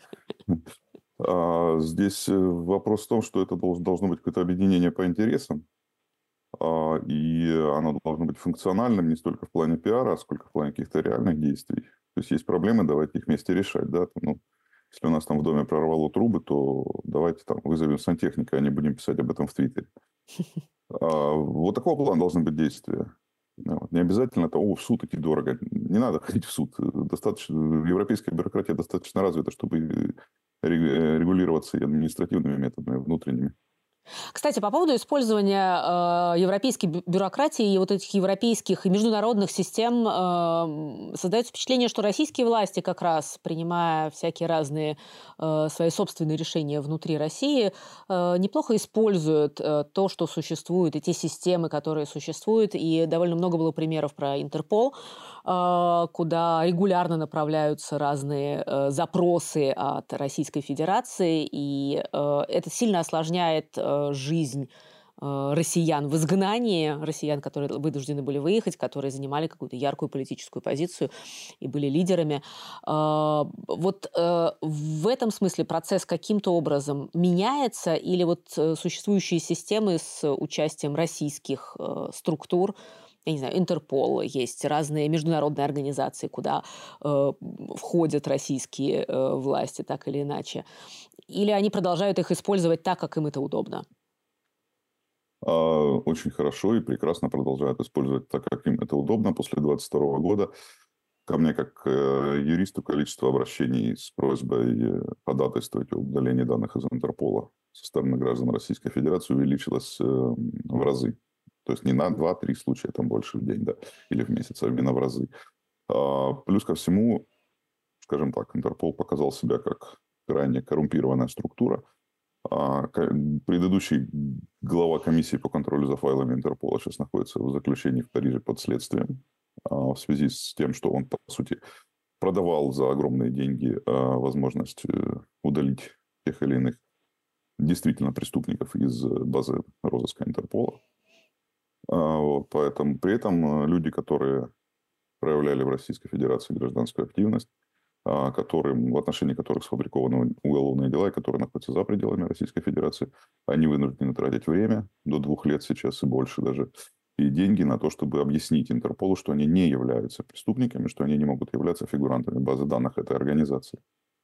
Здесь вопрос в том, что это должно быть какое-то объединение по интересам, и оно должно быть функциональным не столько в плане пиара, сколько в плане каких-то реальных действий. То есть есть проблемы, давайте их вместе решать. Да? Ну, если у нас там в доме прорвало трубы, то давайте там вызовем сантехника, а не будем писать об этом в Твиттере. Вот такого плана должны быть действия. Не обязательно это, в суд идти дорого. Не надо ходить в суд. Достаточно, европейская бюрократия достаточно развита, чтобы регулироваться и административными методами внутренними. Кстати, по поводу использования европейской бюрократии и вот этих европейских и международных систем, создается впечатление, что российские власти как раз, принимая всякие разные свои собственные решения внутри России, неплохо используют то, что существует, и те системы, которые существуют. И довольно много было примеров про Интерпол, куда регулярно направляются разные запросы от Российской Федерации, и это сильно осложняет жизнь россиян в изгнании, россиян, которые вынуждены были выехать, которые занимали какую-то яркую политическую позицию и были лидерами. Вот в этом смысле процесс каким-то образом меняется, или вот существующие системы с участием российских структур, я не знаю, Интерпол, есть разные международные организации, куда входят российские власти так или иначе, или они продолжают их использовать так, как им это удобно? Очень хорошо и прекрасно продолжают использовать так, как им это удобно. После 2022 года ко мне, как юристу, количество обращений с просьбой ходатайствовать о удалении данных из Интерпола со стороны граждан Российской Федерации увеличилось в разы. То есть не на 2-3 случая, там больше в день, да, или в месяц, а именно в разы. Плюс ко всему, скажем так, Интерпол показал себя как крайне коррумпированная структура. Предыдущий глава комиссии по контролю за файлами Интерпола сейчас находится в заключении в Париже под следствием в связи с тем, что он, по сути, продавал за огромные деньги возможность удалить тех или иных действительно преступников из базы розыска Интерпола. Поэтому при этом люди, которые проявляли в Российской Федерации гражданскую активность, в отношении которых сфабрикованы уголовные дела, и которые находятся за пределами Российской Федерации, они вынуждены тратить время, до 2 лет сейчас и больше даже, и деньги на то, чтобы объяснить Интерполу, что они не являются преступниками, что они не могут являться фигурантами базы данных этой организации.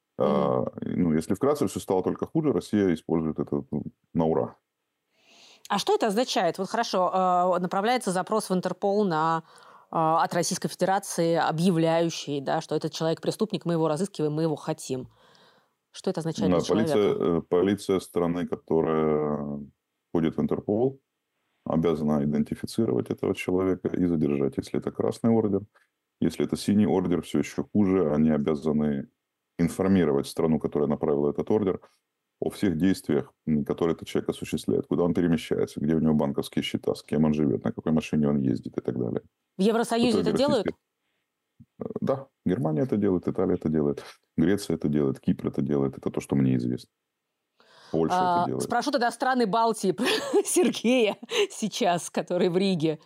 Если вкратце, все стало только хуже, Россия использует это на ура. А что это означает? Вот хорошо, направляется запрос в Интерпол от Российской Федерации, объявляющий, да, что этот человек преступник, мы его разыскиваем, мы его хотим. Что это означает для человека? Полиция страны, которая входит в Интерпол, обязана идентифицировать этого человека и задержать. Если это красный ордер, если это синий ордер, все еще хуже, они обязаны информировать страну, которая направила этот ордер, о всех действиях, которые этот человек осуществляет, куда он перемещается, где у него банковские счета, с кем он живет, на какой машине он ездит и так далее. В Евросоюзе это делают? Да, Германия это делает, Италия это делает, Греция это делает, Кипр это делает. Это то, что мне известно. Польша это делает. Спрошу тогда страны Балтии Сергея сейчас, который в Риге.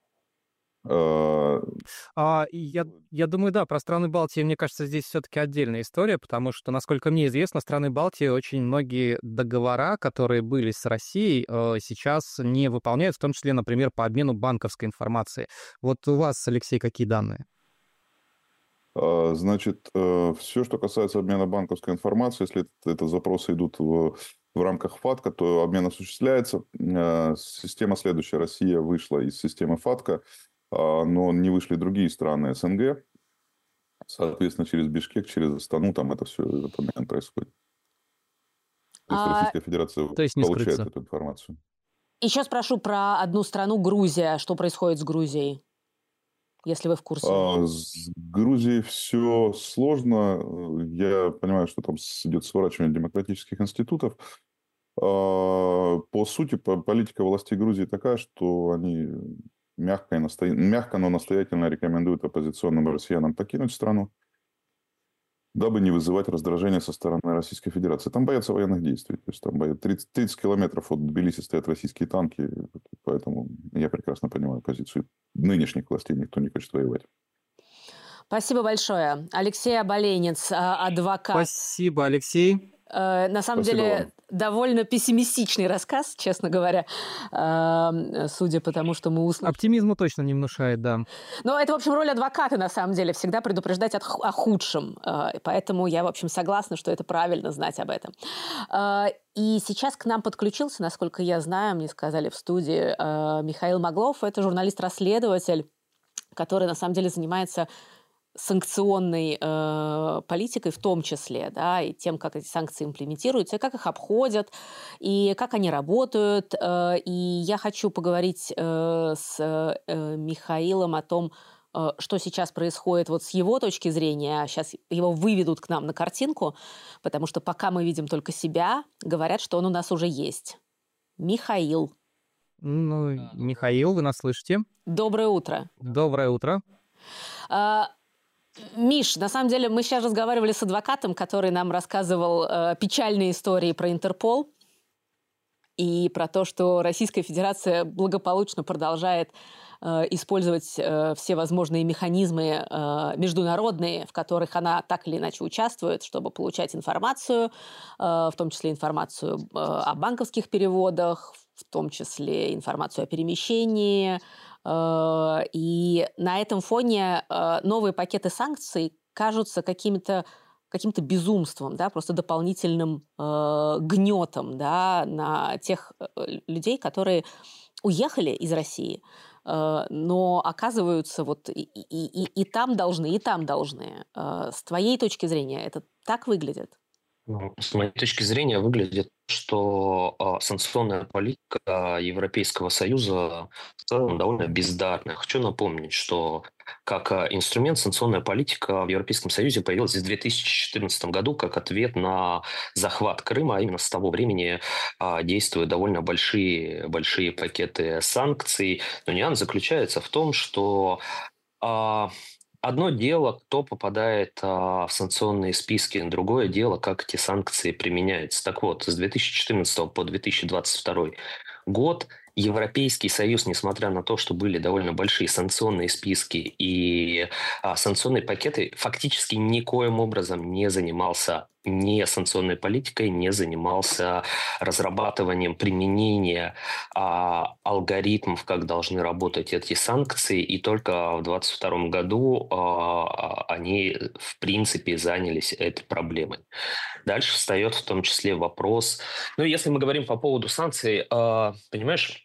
Я думаю, да, про страны Балтии, мне кажется, здесь все-таки отдельная история, потому что, насколько мне известно, страны Балтии очень многие договора, которые были с Россией, сейчас не выполняют, в том числе, например, по обмену банковской информацией. Вот у вас, Алексей, какие данные? Значит, все, что касается обмена банковской информацией, если это запросы идут в рамках ФАТКА, то обмен осуществляется. Система следующая. Россия вышла из системы ФАТКА, но не вышли другие страны СНГ. Соответственно, через Бишкек, через Астану там это все, этот обмен происходит. То есть Российская Федерация получает эту информацию. Еще спрошу про одну страну, Грузия. Что происходит с Грузией, если вы в курсе? С Грузией все сложно. Я понимаю, что там идет сворачивание демократических институтов. По сути, политика властей Грузии такая, что они мягко, но настоятельно рекомендуют оппозиционным россиянам покинуть страну, дабы не вызывать раздражения со стороны Российской Федерации. Там боятся военных действий. То есть там 30 километров от Тбилиси стоят российские танки. Поэтому я прекрасно понимаю позицию нынешних властей. Никто не хочет воевать. Спасибо большое. Алексей Оболенец, адвокат. Спасибо, Алексей. На самом Спасибо деле, вам. довольно пессимистичный рассказ, честно говоря, судя по тому, что мы услышали. Оптимизма точно не внушает, да. Но это, в общем, роль адвоката, на самом деле, всегда предупреждать о худшем. Поэтому я, в общем, согласна, что это правильно знать об этом. И сейчас к нам подключился, насколько я знаю, мне сказали в студии, Михаил Маглов. Это журналист-расследователь, который, на самом деле, занимается санкционной политикой в том числе, да, и тем, как эти санкции имплементируются, и как их обходят, и как они работают. И я хочу поговорить с Михаилом о том, что сейчас происходит вот с его точки зрения. Сейчас его выведут к нам на картинку, потому что пока мы видим только себя, говорят, что он у нас уже есть. Михаил. Ну, Михаил, вы нас слышите? Доброе утро. Доброе утро. Миш, на самом деле мы сейчас разговаривали с адвокатом, который нам рассказывал печальные истории про Интерпол и про то, что Российская Федерация благополучно продолжает использовать все возможные механизмы международные, в которых она так или иначе участвует, чтобы получать информацию, в том числе информацию о банковских переводах, в том числе информацию о перемещении. И на этом фоне новые пакеты санкций кажутся каким-то безумством, да, просто дополнительным гнетом, да, на тех людей, которые уехали из России, но оказываются вот и там должны, и там должны. С твоей точки зрения это так выглядит? Ну, с моей точки зрения, выглядит, что санкционная политика Европейского Союза в целом довольно бездарная. Хочу напомнить, что как инструмент санкционная политика в Европейском Союзе появилась в 2014 году как ответ на захват Крыма, а именно с того времени действуют довольно большие пакеты санкций. Но нюанс заключается в том, что одно дело, кто попадает в санкционные списки, другое дело, как эти санкции применяются. Так вот, с 2014 по 2022 год Европейский Союз, несмотря на то, что были довольно большие санкционные списки и санкционные пакеты, фактически никоим образом не занимался не санкционной политикой, не занимался разрабатыванием применения алгоритмов, как должны работать эти санкции, и только в 2022 году они, в принципе, занялись этой проблемой. Дальше встает в том числе вопрос, ну, если мы говорим по поводу санкций, понимаешь,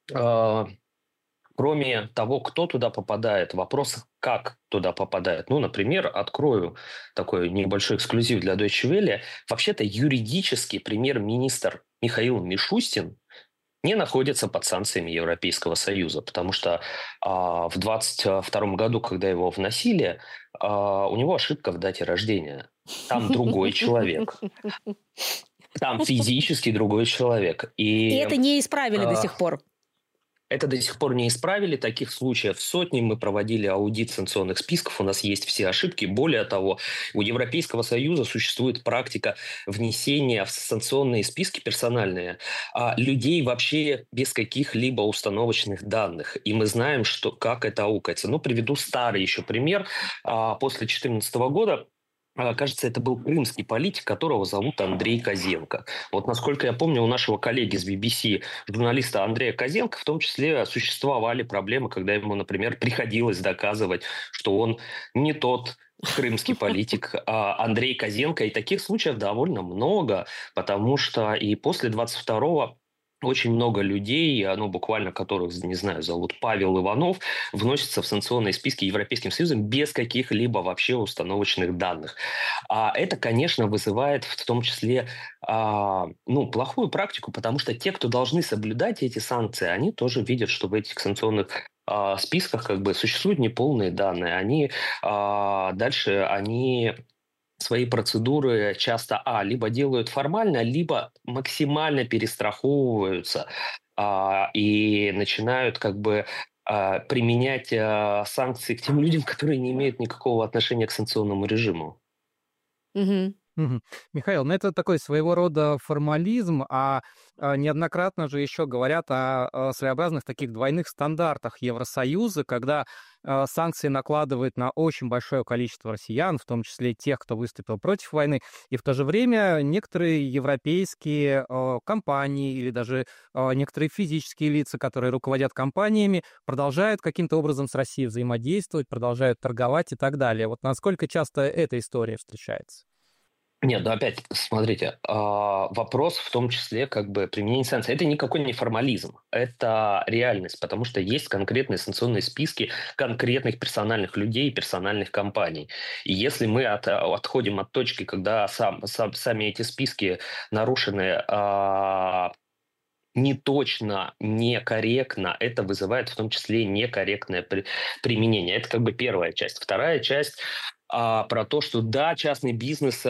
кроме того, кто туда попадает, вопрос, как туда попадает. Ну, например, открою такой небольшой эксклюзив для Deutsche Welle. Вообще-то юридически премьер-министр Михаил Мишустин не находится под санкциями Европейского Союза, потому что в 2022 году, когда его вносили, у него ошибка в дате рождения. Там другой человек. Там физически другой человек. И это не исправили до сих пор. Это до сих пор не исправили. Таких случаев сотни. Мы проводили аудит санкционных списков. У нас есть все ошибки. Более того, у Европейского Союза существует практика внесения в санкционные списки персональные людей вообще без каких-либо установочных данных. И мы знаем, что, как это аукается. Ну, приведу старый еще пример. После 2014 года, кажется, это был крымский политик, которого зовут Андрей Козенко. Вот, насколько я помню, у нашего коллеги с BBC, журналиста Андрея Козенко, в том числе существовали проблемы, когда ему, например, приходилось доказывать, что он не тот крымский политик Андрей Козенко. И таких случаев довольно много, потому что и после 22-го очень много людей, ну, буквально которых, не знаю, зовут Павел Иванов, вносятся в санкционные списки Европейским Союзом без каких-либо вообще установочных данных. Это, конечно, вызывает в том числе плохую практику, потому что те, кто должны соблюдать эти санкции, они тоже видят, что в этих санкционных списках как бы существуют неполные данные. Они свои процедуры часто либо делают формально, либо максимально перестраховываются и начинают как бы применять санкции к тем людям, которые не имеют никакого отношения к санкционному режиму. Угу. Мгм. Михаил, ну это такой своего рода формализм, неоднократно же еще говорят о своеобразных таких двойных стандартах Евросоюза, когда санкции накладывают на очень большое количество россиян, в том числе тех, кто выступил против войны, и в то же время некоторые европейские компании или даже некоторые физические лица, которые руководят компаниями, продолжают каким-то образом с Россией взаимодействовать, продолжают торговать и так далее. Вот насколько часто эта история встречается? Нет, ну опять, смотрите, вопрос в том числе как бы применения санкций. Это никакой не формализм, это реальность, потому что есть конкретные санкционные списки конкретных персональных людей и персональных компаний. И если мы отходим от точки, когда сами эти списки нарушены не точно, некорректно, это вызывает в том числе некорректное применение. Это как бы первая часть. Вторая часть про то, что да, частный бизнес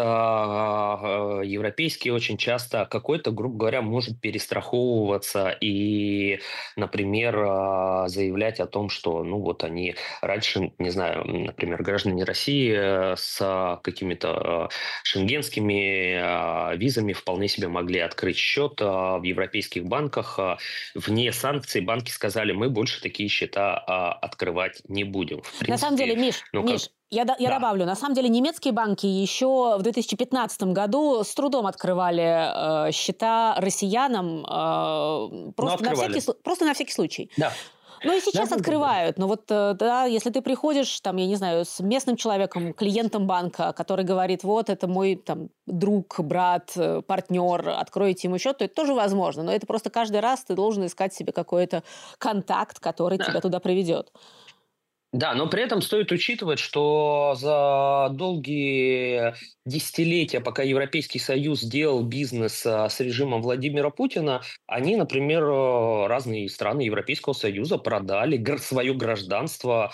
европейский очень часто какой-то, грубо говоря, может перестраховываться и, например, заявлять о том, что, ну вот они раньше, не знаю, например, граждане России с какими-то шенгенскими визами вполне себе могли открыть счет в европейских банках. Вне санкций банки сказали, мы больше такие счета открывать не будем. В принципе, На самом деле, Миш, я Да. добавлю, на самом деле немецкие банки еще в 2015 году с трудом открывали счета россиянам просто на всякий случай. Да. Ну и сейчас открывают. Но вот, да, если ты приходишь, там, я не знаю, с местным человеком, клиентом банка, который говорит, вот, это мой там друг, брат, партнер, откройте ему счет, то это тоже возможно. Но это просто каждый раз ты должен искать себе какой-то контакт, который тебя туда приведет. Да, но при этом стоит учитывать, что за долгие десятилетия, пока Европейский Союз делал бизнес с режимом Владимира Путина, они, например, разные страны Европейского Союза продали свое гражданство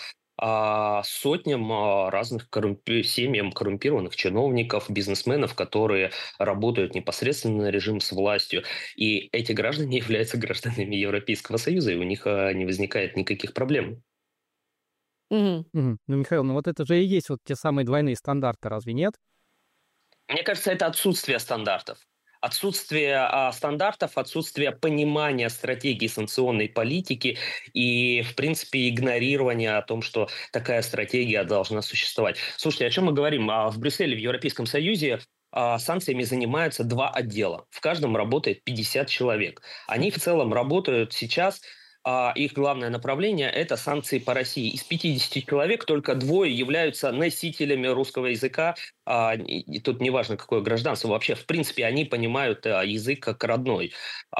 сотням разных семьям коррумпированных чиновников, бизнесменов, которые работают непосредственно на режим с властью. И эти граждане являются гражданами Европейского Союза, и у них не возникает никаких проблем. Мгм. Ну, Михаил, ну вот это же и есть вот те самые двойные стандарты, разве нет? Мне кажется, это отсутствие стандартов. Отсутствие стандартов, отсутствие понимания стратегии санкционной политики и, в принципе, игнорирование о том, что такая стратегия должна существовать. Слушайте, о чем мы говорим? В Брюсселе, в Европейском Союзе санкциями занимаются 2 отдела. В каждом работает 50 человек. Они в целом работают сейчас. Их главное направление – это санкции по России. Из 50 человек только 2 являются носителями русского языка. И тут неважно, какое гражданство. Вообще, в принципе, они понимают язык как родной.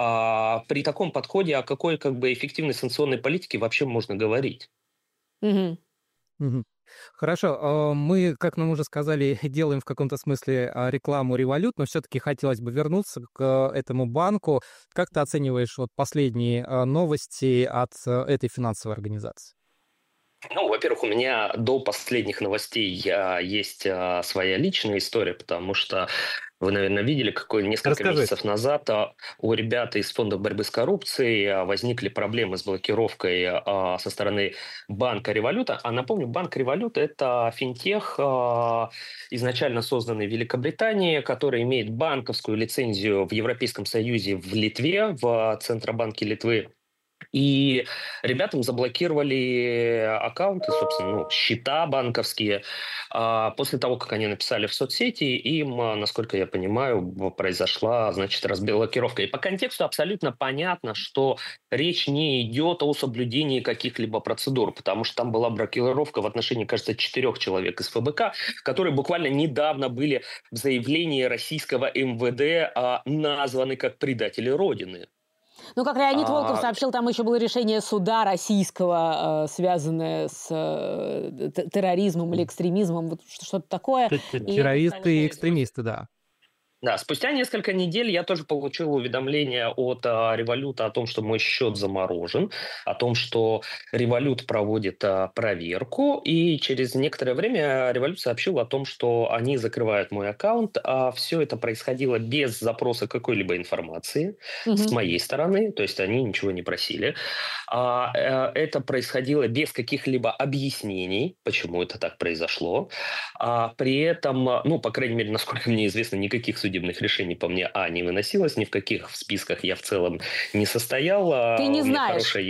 При таком подходе о какой как бы эффективной санкционной политике вообще можно говорить? Мгм. Мгм. Хорошо, мы, как нам уже сказали, делаем в каком-то смысле рекламу Revolut, но все-таки хотелось бы вернуться к этому банку. Как ты оцениваешь вот последние новости от этой финансовой организации? Ну, во-первых, у меня до последних новостей есть своя личная история, потому что вы, наверное, видели, какой несколько Расскажи. месяцев назад у ребят из Фонда борьбы с коррупцией возникли проблемы с блокировкой со стороны банка Революта. А напомню, банк Револют – это финтех, изначально созданный в Великобритании, который имеет банковскую лицензию в Европейском Союзе в Литве, в Центробанке Литвы. И ребятам заблокировали аккаунты, собственно, счета банковские. После того, как они написали в соцсети, им, насколько я понимаю, произошла, значит, разблокировка. И по контексту абсолютно понятно, что речь не идет о соблюдении каких-либо процедур, потому что там была блокировка в отношении, кажется, 4 человек из ФБК, которые буквально недавно были в заявлении российского МВД названы как предатели Родины. Ну, как Леонид Волков сообщил, там еще было решение суда российского, связанное с терроризмом или экстремизмом, вот что-то такое. Террористы и экстремисты, да. Да, спустя несколько недель я тоже получил уведомление от Revolut о том, что мой счет заморожен, о том, что Revolut проводит проверку, и через некоторое время Revolut сообщил о том, что они закрывают мой аккаунт. Все это происходило без запроса какой-либо информации с Мгм. моей стороны, то есть они ничего не просили. Это происходило без каких-либо объяснений, почему это так произошло. При этом, ну, по крайней мере, насколько мне известно, никаких судебных решений по мне, не выносилось, ни в каких списках я в целом не состоял. Ты не У меня знаешь. хорошая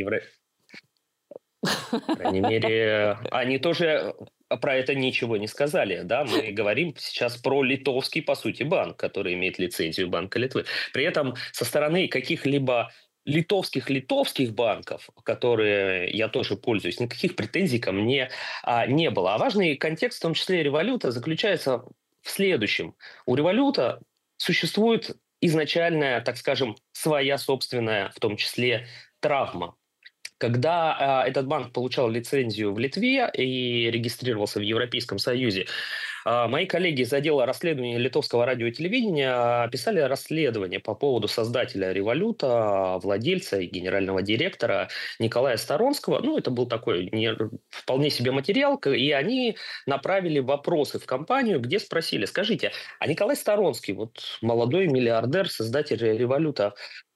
По крайней мере, они тоже про это ничего не сказали, да, мы говорим сейчас про литовский, по сути, банк, который имеет лицензию Банка Литвы. При этом со стороны каких-либо литовских банков, которые я тоже пользуюсь, никаких претензий ко мне не было. А важный контекст, в том числе и Революта, заключается в следующем. У Революта существует изначальная, так скажем, своя собственная, в том числе, травма. Когда этот банк получал лицензию в Литве и регистрировался в Европейском Союзе, мои коллеги из отдела расследования литовского радио и телевидения писали расследование по поводу создателя Революта, владельца и генерального директора Николая Сторонского. Ну, это был такой вполне себе материал, и они направили вопросы в компанию, где спросили: скажите, а Николай Сторонский, вот молодой миллиардер, создатель Революта,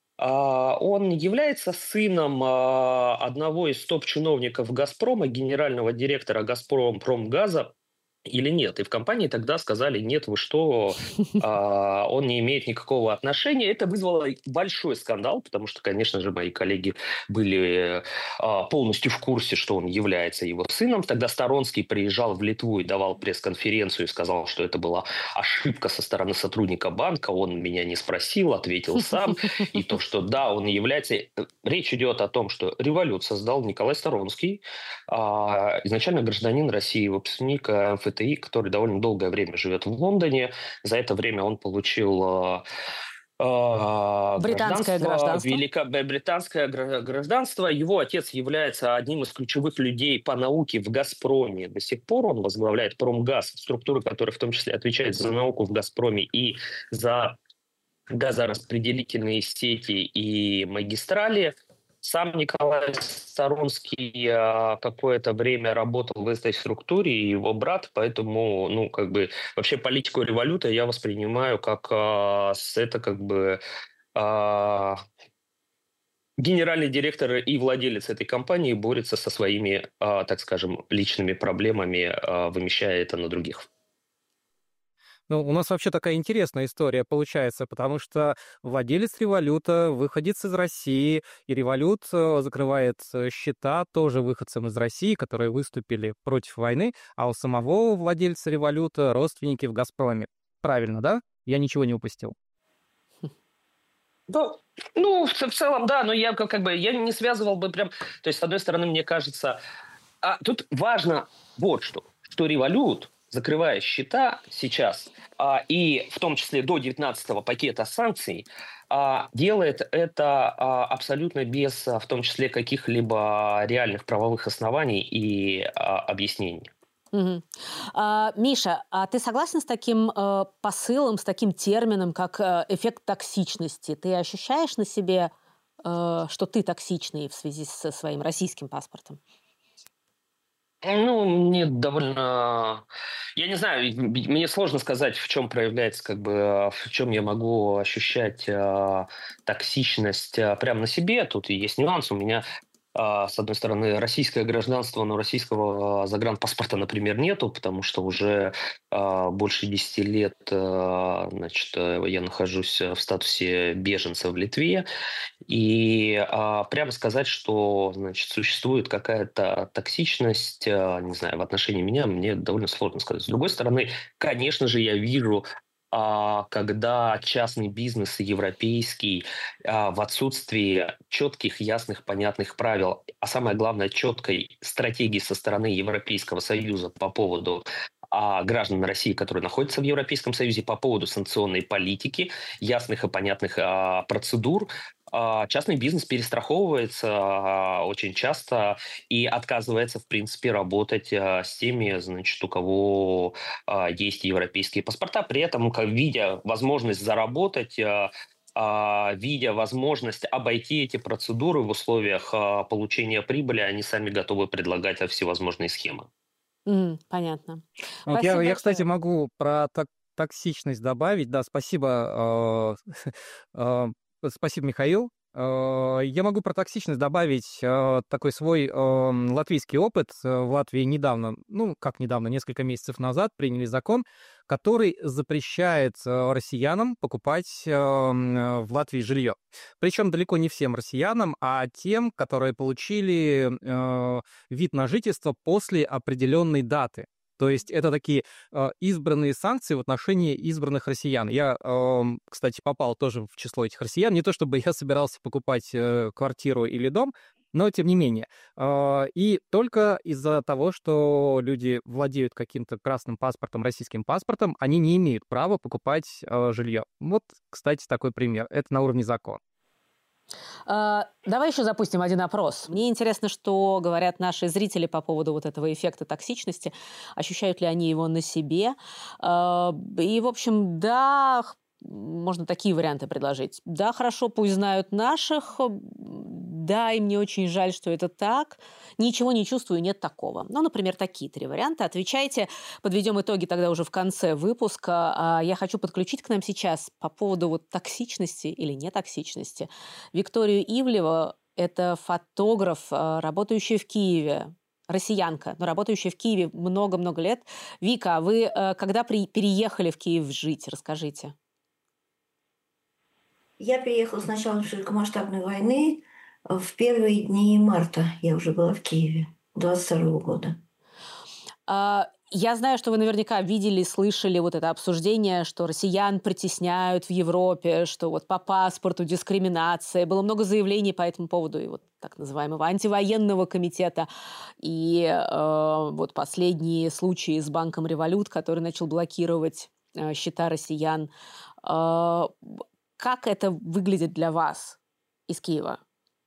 он является сыном одного из топ-чиновников «Газпрома», генерального директора «Газпромгаза», или нет? И в компании тогда сказали: нет, вы что, он не имеет никакого отношения. Это вызвало большой скандал, потому что, конечно же, мои коллеги были полностью в курсе, что он является его сыном. Тогда Сторонский приезжал в Литву и давал пресс-конференцию и сказал, что это была ошибка со стороны сотрудника банка. Он меня не спросил, ответил сам. И то, что да, он является... Речь идет о том, что Револют создал Николай Сторонский, изначально гражданин России, выпускник МФТИ, который довольно долгое время живет в Лондоне. За это время он получил Британское гражданство. Британское гражданство. Его отец является одним из ключевых людей по науке в «Газпроме». До сих пор он возглавляет «Промгаз», структуру, которая в том числе отвечает за науку в «Газпроме» и за газораспределительные сети и магистрали. Сам Николай Сторонский какое-то время работал в этой структуре, и его брат, поэтому, ну, как бы, вообще политику Революта я воспринимаю как генеральный директор и владелец этой компании борется со своими, так скажем, личными проблемами, вымещая это на других. Ну, у нас вообще такая интересная история получается, потому что владелец Революта, выходец из России, и Револют закрывает счета тоже выходцам из России, которые выступили против войны, а у самого владельца Революта родственники в «Газпроме». Правильно, да? Я ничего не упустил. Да, ну, в целом, да, но я я не связывал бы прям... То есть, с одной стороны, мне кажется... тут важно вот что Револют, закрывая счета сейчас, и в том числе до 19-го пакета санкций, делает это абсолютно без, в том числе, каких-либо реальных правовых оснований и объяснений. Мгм. Миша, а ты согласен с таким посылом, с таким термином, как эффект токсичности? Ты ощущаешь на себе, что ты токсичный в связи со своим российским паспортом? Ну, мне довольно... Я не знаю, мне сложно сказать, в чем проявляется, в чем я могу ощущать токсичность прямо на себе. Тут и есть нюанс. У меня, с одной стороны, российское гражданство, но российского загранпаспорта, например, нету, потому что уже больше 10 лет, я нахожусь в статусе беженца в Литве. И прямо сказать, что, существует какая-то токсичность, не знаю, в отношении меня, мне довольно сложно сказать. С другой стороны, конечно же, я вижу, когда частный бизнес европейский в отсутствии четких, ясных, понятных правил, а самое главное, четкой стратегии со стороны Европейского Союза по поводу граждан России, которые находятся в Европейском Союзе, по поводу санкционной политики, ясных и понятных процедур, частный бизнес перестраховывается очень часто и отказывается, в принципе, работать с теми, значит, у кого есть европейские паспорта, при этом, видя возможность заработать, видя возможность обойти эти процедуры в условиях получения прибыли, они сами готовы предлагать всевозможные схемы. Понятно. Вот Спасибо я, кстати, большое. могу про токсичность добавить. Да, спасибо, спасибо, Михаил. Я могу про токсичность добавить такой свой латвийский опыт. В Латвии недавно, ну, как недавно, несколько месяцев назад приняли закон, который запрещает россиянам покупать в Латвии жилье. Причем далеко не всем россиянам, а тем, которые получили вид на жительство после определенной даты. То есть это такие избранные санкции в отношении избранных россиян. Я, кстати, попал тоже в число этих россиян. Не то чтобы я собирался покупать квартиру или дом, но тем не менее. И только из-за того, что люди владеют каким-то красным паспортом, российским паспортом, они не имеют права покупать жилье. Вот, кстати, такой пример. Это на уровне закона. Давай еще запустим один опрос. Мне интересно, что говорят наши зрители по поводу вот этого эффекта токсичности. Ощущают ли они его на себе? И, в общем, да, можно такие варианты предложить. Да, хорошо, пусть знают наших. Да, и мне очень жаль, что это так. Ничего не чувствую, нет такого. Ну, например, такие 3 варианта. Отвечайте. Подведем итоги тогда уже в конце выпуска. Я хочу подключить к нам сейчас по поводу вот токсичности или нетоксичности Викторию Ивлеву. Это фотограф, работающий в Киеве. Россиянка, но работающая в Киеве много-много лет. Вика, а вы когда переехали в Киев жить? Расскажите. Я переехала с началом широкомасштабной войны. В первые дни марта я уже была в Киеве, 22 года. Я знаю, что вы наверняка видели, слышали вот это обсуждение, что россиян притесняют в Европе, что вот по паспорту дискриминация. Было много заявлений по этому поводу и вот так называемого антивоенного комитета. И вот последние случаи с банком «Револют», который начал блокировать счета россиян. Как это выглядит для вас из Киева?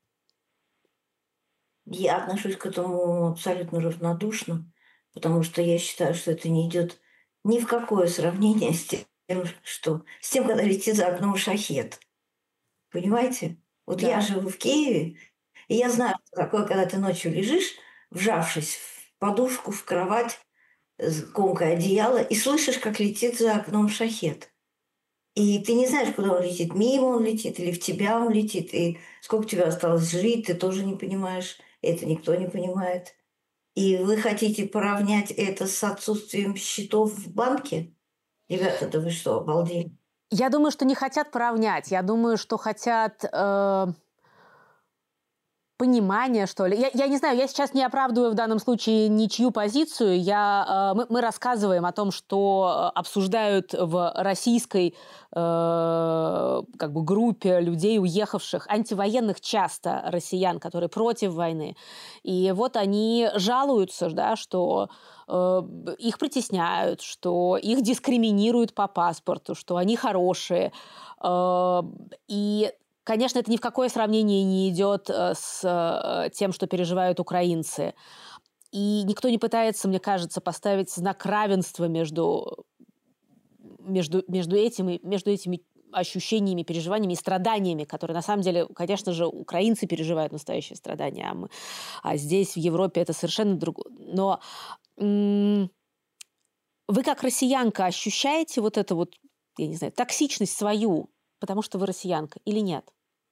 Я отношусь к этому абсолютно равнодушно, потому что я считаю, что это не идет ни в какое сравнение с тем, когда летит за окном шахед. Понимаете? Вот Да. я живу в Киеве, и я знаю, что такое, когда ты ночью лежишь, вжавшись в подушку, в кровать, с комкой одеяла, и слышишь, как летит за окном шахед. И ты не знаешь, куда он летит, мимо он летит или в тебя он летит, и сколько тебе осталось жить, ты тоже не понимаешь, это никто не понимает. И вы хотите поравнять это с отсутствием счетов в банке? Ребята, да вы что, обалдели? Я думаю, что не хотят поравнять. Я думаю, что хотят понимания, что ли. Я не знаю, я сейчас не оправдываю в данном случае ничью позицию. Мы рассказываем о том, что обсуждают в российской как бы группе людей, уехавших, антивоенных часто россиян, которые против войны. И вот они жалуются, да, что их притесняют, что их дискриминируют по паспорту, что они хорошие. И конечно, это ни в какое сравнение не идет с тем, что переживают украинцы. И никто не пытается, мне кажется, поставить знак равенства между этими ощущениями, переживаниями и страданиями, которые на самом деле, конечно же, украинцы переживают настоящие страдания, а здесь, в Европе, это совершенно другое. Но вы как россиянка ощущаете вот эту вот, я не знаю, токсичность свою, потому что вы россиянка, или нет?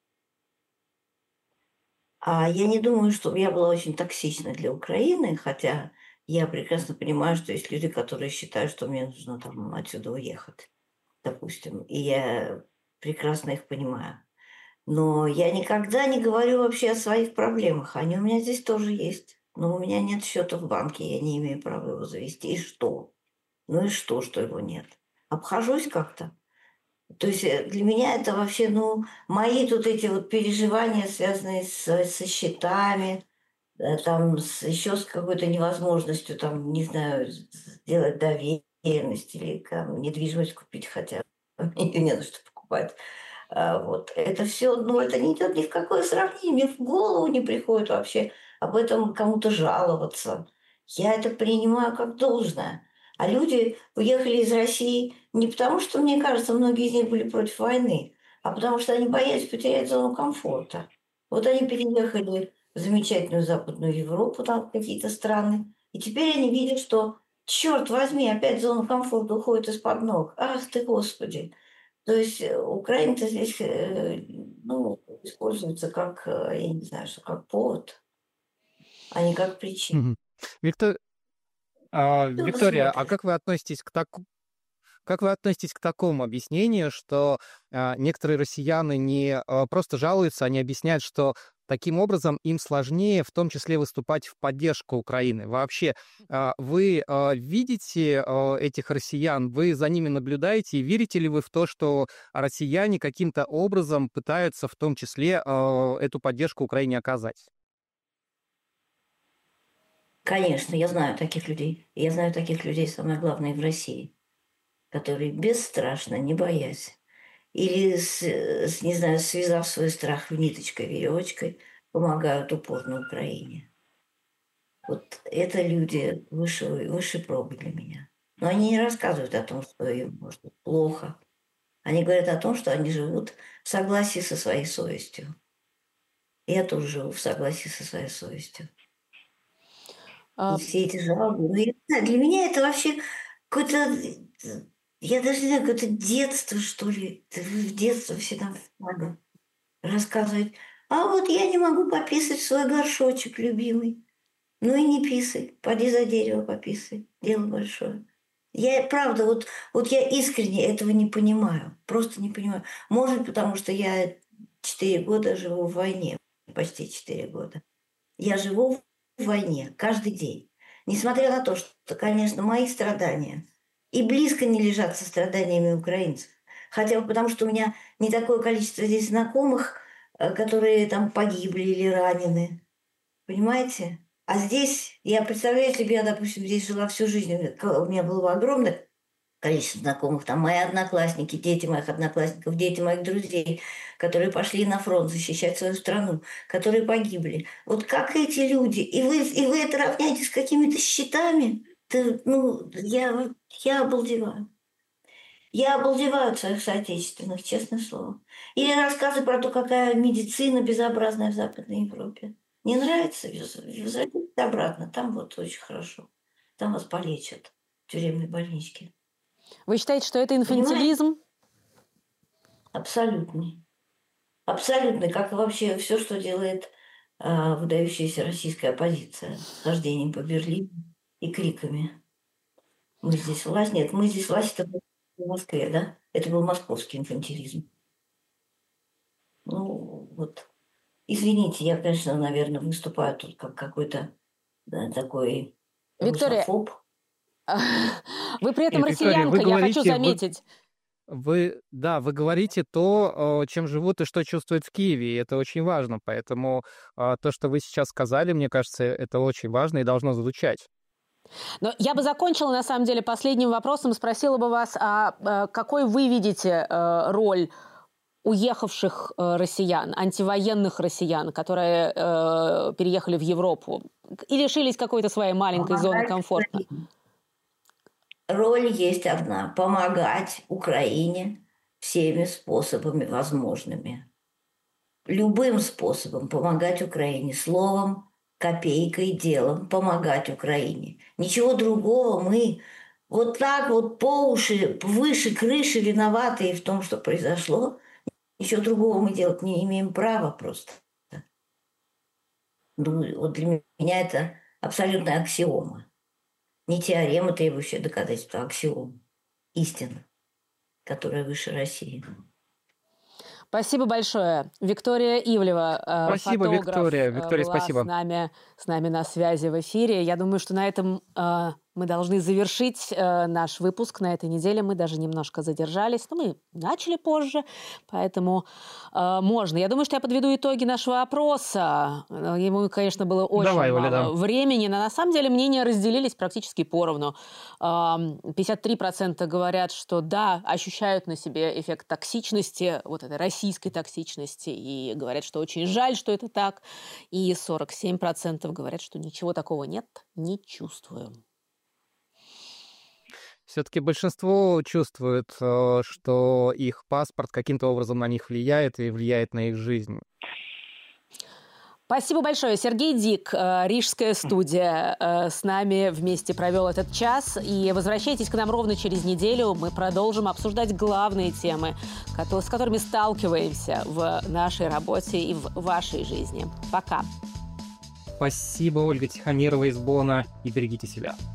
Я не думаю, что я была очень токсична для Украины, хотя я прекрасно понимаю, что есть люди, которые считают, что мне нужно там отсюда уехать, допустим. И я прекрасно их понимаю. Но я никогда не говорю вообще о своих проблемах. Они у меня здесь тоже есть. Но у меня нет счета в банке, я не имею права его завести. И что? Ну и что его нет? Обхожусь как-то. То есть для меня это вообще, мои тут эти вот переживания, связанные со счетами, там еще с какой-то невозможностью, там, не знаю, сделать доверенность или там, недвижимость купить хотя бы, мне не на что покупать. Вот это все, ну, это не идет ни в какое сравнение, мне в голову не приходит вообще об этом кому-то жаловаться. Я это принимаю как должное. А люди уехали из России не потому, что, мне кажется, многие из них были против войны, а потому что они боялись потерять зону комфорта. Вот они переехали в замечательную Западную Европу, там какие-то страны, и теперь они видят, что, черт возьми, опять зона комфорта уходит из-под ног. Ах ты, Господи! То есть Украина-то здесь, ну, используется как, я не знаю, что как повод, а не как причина. Мгм. Виктор- Кто Виктория, а посмотрит? как вы относитесь к такому объяснению, что некоторые россияне не просто жалуются, они объясняют, что таким образом им сложнее в том числе выступать в поддержку Украины? Вообще, вы видите этих россиян, вы за ними наблюдаете, и верите ли вы в то, что россияне каким-то образом пытаются в том числе эту поддержку Украине оказать? Конечно, я знаю таких людей. Я знаю таких людей, самое главное, в России, которые бесстрашно, не боясь, или, не знаю, связав свой страх ниточкой, веревочкой, помогают упорно Украине. Вот это люди высшей пробы для меня. Но они не рассказывают о том, что им может быть плохо. Они говорят о том, что они живут в согласии со своей совестью. Я тоже живу в согласии со своей совестью. И А, все эти жалобы, ну, я не знаю, для меня это вообще какое-то, я даже не знаю, какое-то детство, что ли. В детстве всегда надо рассказывать. А вот я не могу пописать в свой горшочек любимый. Ну и не писай, поди за дерево пописай. Дело большое. Я, правда, вот я искренне этого не понимаю. Просто не понимаю. Может, потому что я 4 года живу в войне. Почти 4 года. Я живу в войне каждый день. Несмотря на то, что, конечно, мои страдания и близко не лежат со страданиями украинцев. Хотя бы потому, что у меня не такое количество здесь знакомых, которые там погибли или ранены. Понимаете? А здесь, я представляю, если бы я, допустим, здесь жила всю жизнь, у меня было бы огромное количество знакомых, там мои одноклассники, дети моих одноклассников, дети моих друзей, которые пошли на фронт защищать свою страну, которые погибли. Вот как эти люди, и вы это равняете с какими-то счетами, ну, я обалдеваю. Я обалдеваю от своих соотечественных, честное слово. Или рассказы про то, какая медицина безобразная в Западной Европе. Не нравится? Возвратитесь обратно. Там вот очень хорошо. Там вас полечат в тюремной больничке. Вы считаете, что это Понимаете? инфантилизм? Абсолютный. Абсолютный. Как и вообще все, что делает выдающаяся российская оппозиция. С хождением по Берлину и криками. Мы здесь власть. Нет, мы здесь власть. Это было в Москве, да? Это был московский инфантилизм. Ну, вот. Извините, я, конечно, наверное, выступаю тут как какой-то, да, такой Виктория, русофоб. вы при этом Нет, Виктория, россиянка, я хочу заметить. вы говорите то, чем живут и что чувствуют в Киеве, и это очень важно. Поэтому то, что вы сейчас сказали, мне кажется, это очень важно и должно звучать. Но я бы закончила, на самом деле, последним вопросом, спросила бы вас, какой вы видите роль уехавших россиян, антивоенных россиян, которые переехали в Европу и лишились какой-то своей маленькой зоны Помогать комфорта? Украине. Роль есть одна – помогать Украине всеми способами возможными. Любым способом помогать Украине. Словом, копейкой, делом помогать Украине. Ничего другого мы вот так вот по уши, выше крыши виноватые в том, что произошло. Ничего другого мы делать не имеем права просто. Ну, вот для меня это абсолютная аксиома. Не теорема, требующая доказательства, а аксиома. Истина, которая выше России. Спасибо большое. Виктория Ивлева, Спасибо, фотограф, Виктория. Виктория, была спасибо. с нами на связи в эфире. Я думаю, что на этом мы должны завершить наш выпуск на этой неделе. Мы даже немножко задержались, но мы начали позже, поэтому можно. Я думаю, что я подведу итоги нашего опроса. Ему, конечно, было очень мало времени, но на самом деле мнения разделились практически поровну. 53% говорят, что да, ощущают на себе эффект токсичности, вот этой российской токсичности, и говорят, что очень жаль, что это так. И 47% говорят, что ничего такого нет, не чувствую. Все-таки большинство чувствует, что их паспорт каким-то образом на них влияет и влияет на их жизнь. Спасибо большое. Сергей Дик, Рижская студия, с нами вместе провел этот час. И возвращайтесь к нам ровно через неделю. Мы продолжим обсуждать главные темы, с которыми сталкиваемся в нашей работе и в вашей жизни. Пока. Спасибо, Ольга Тихомирова из Бонна. И берегите себя.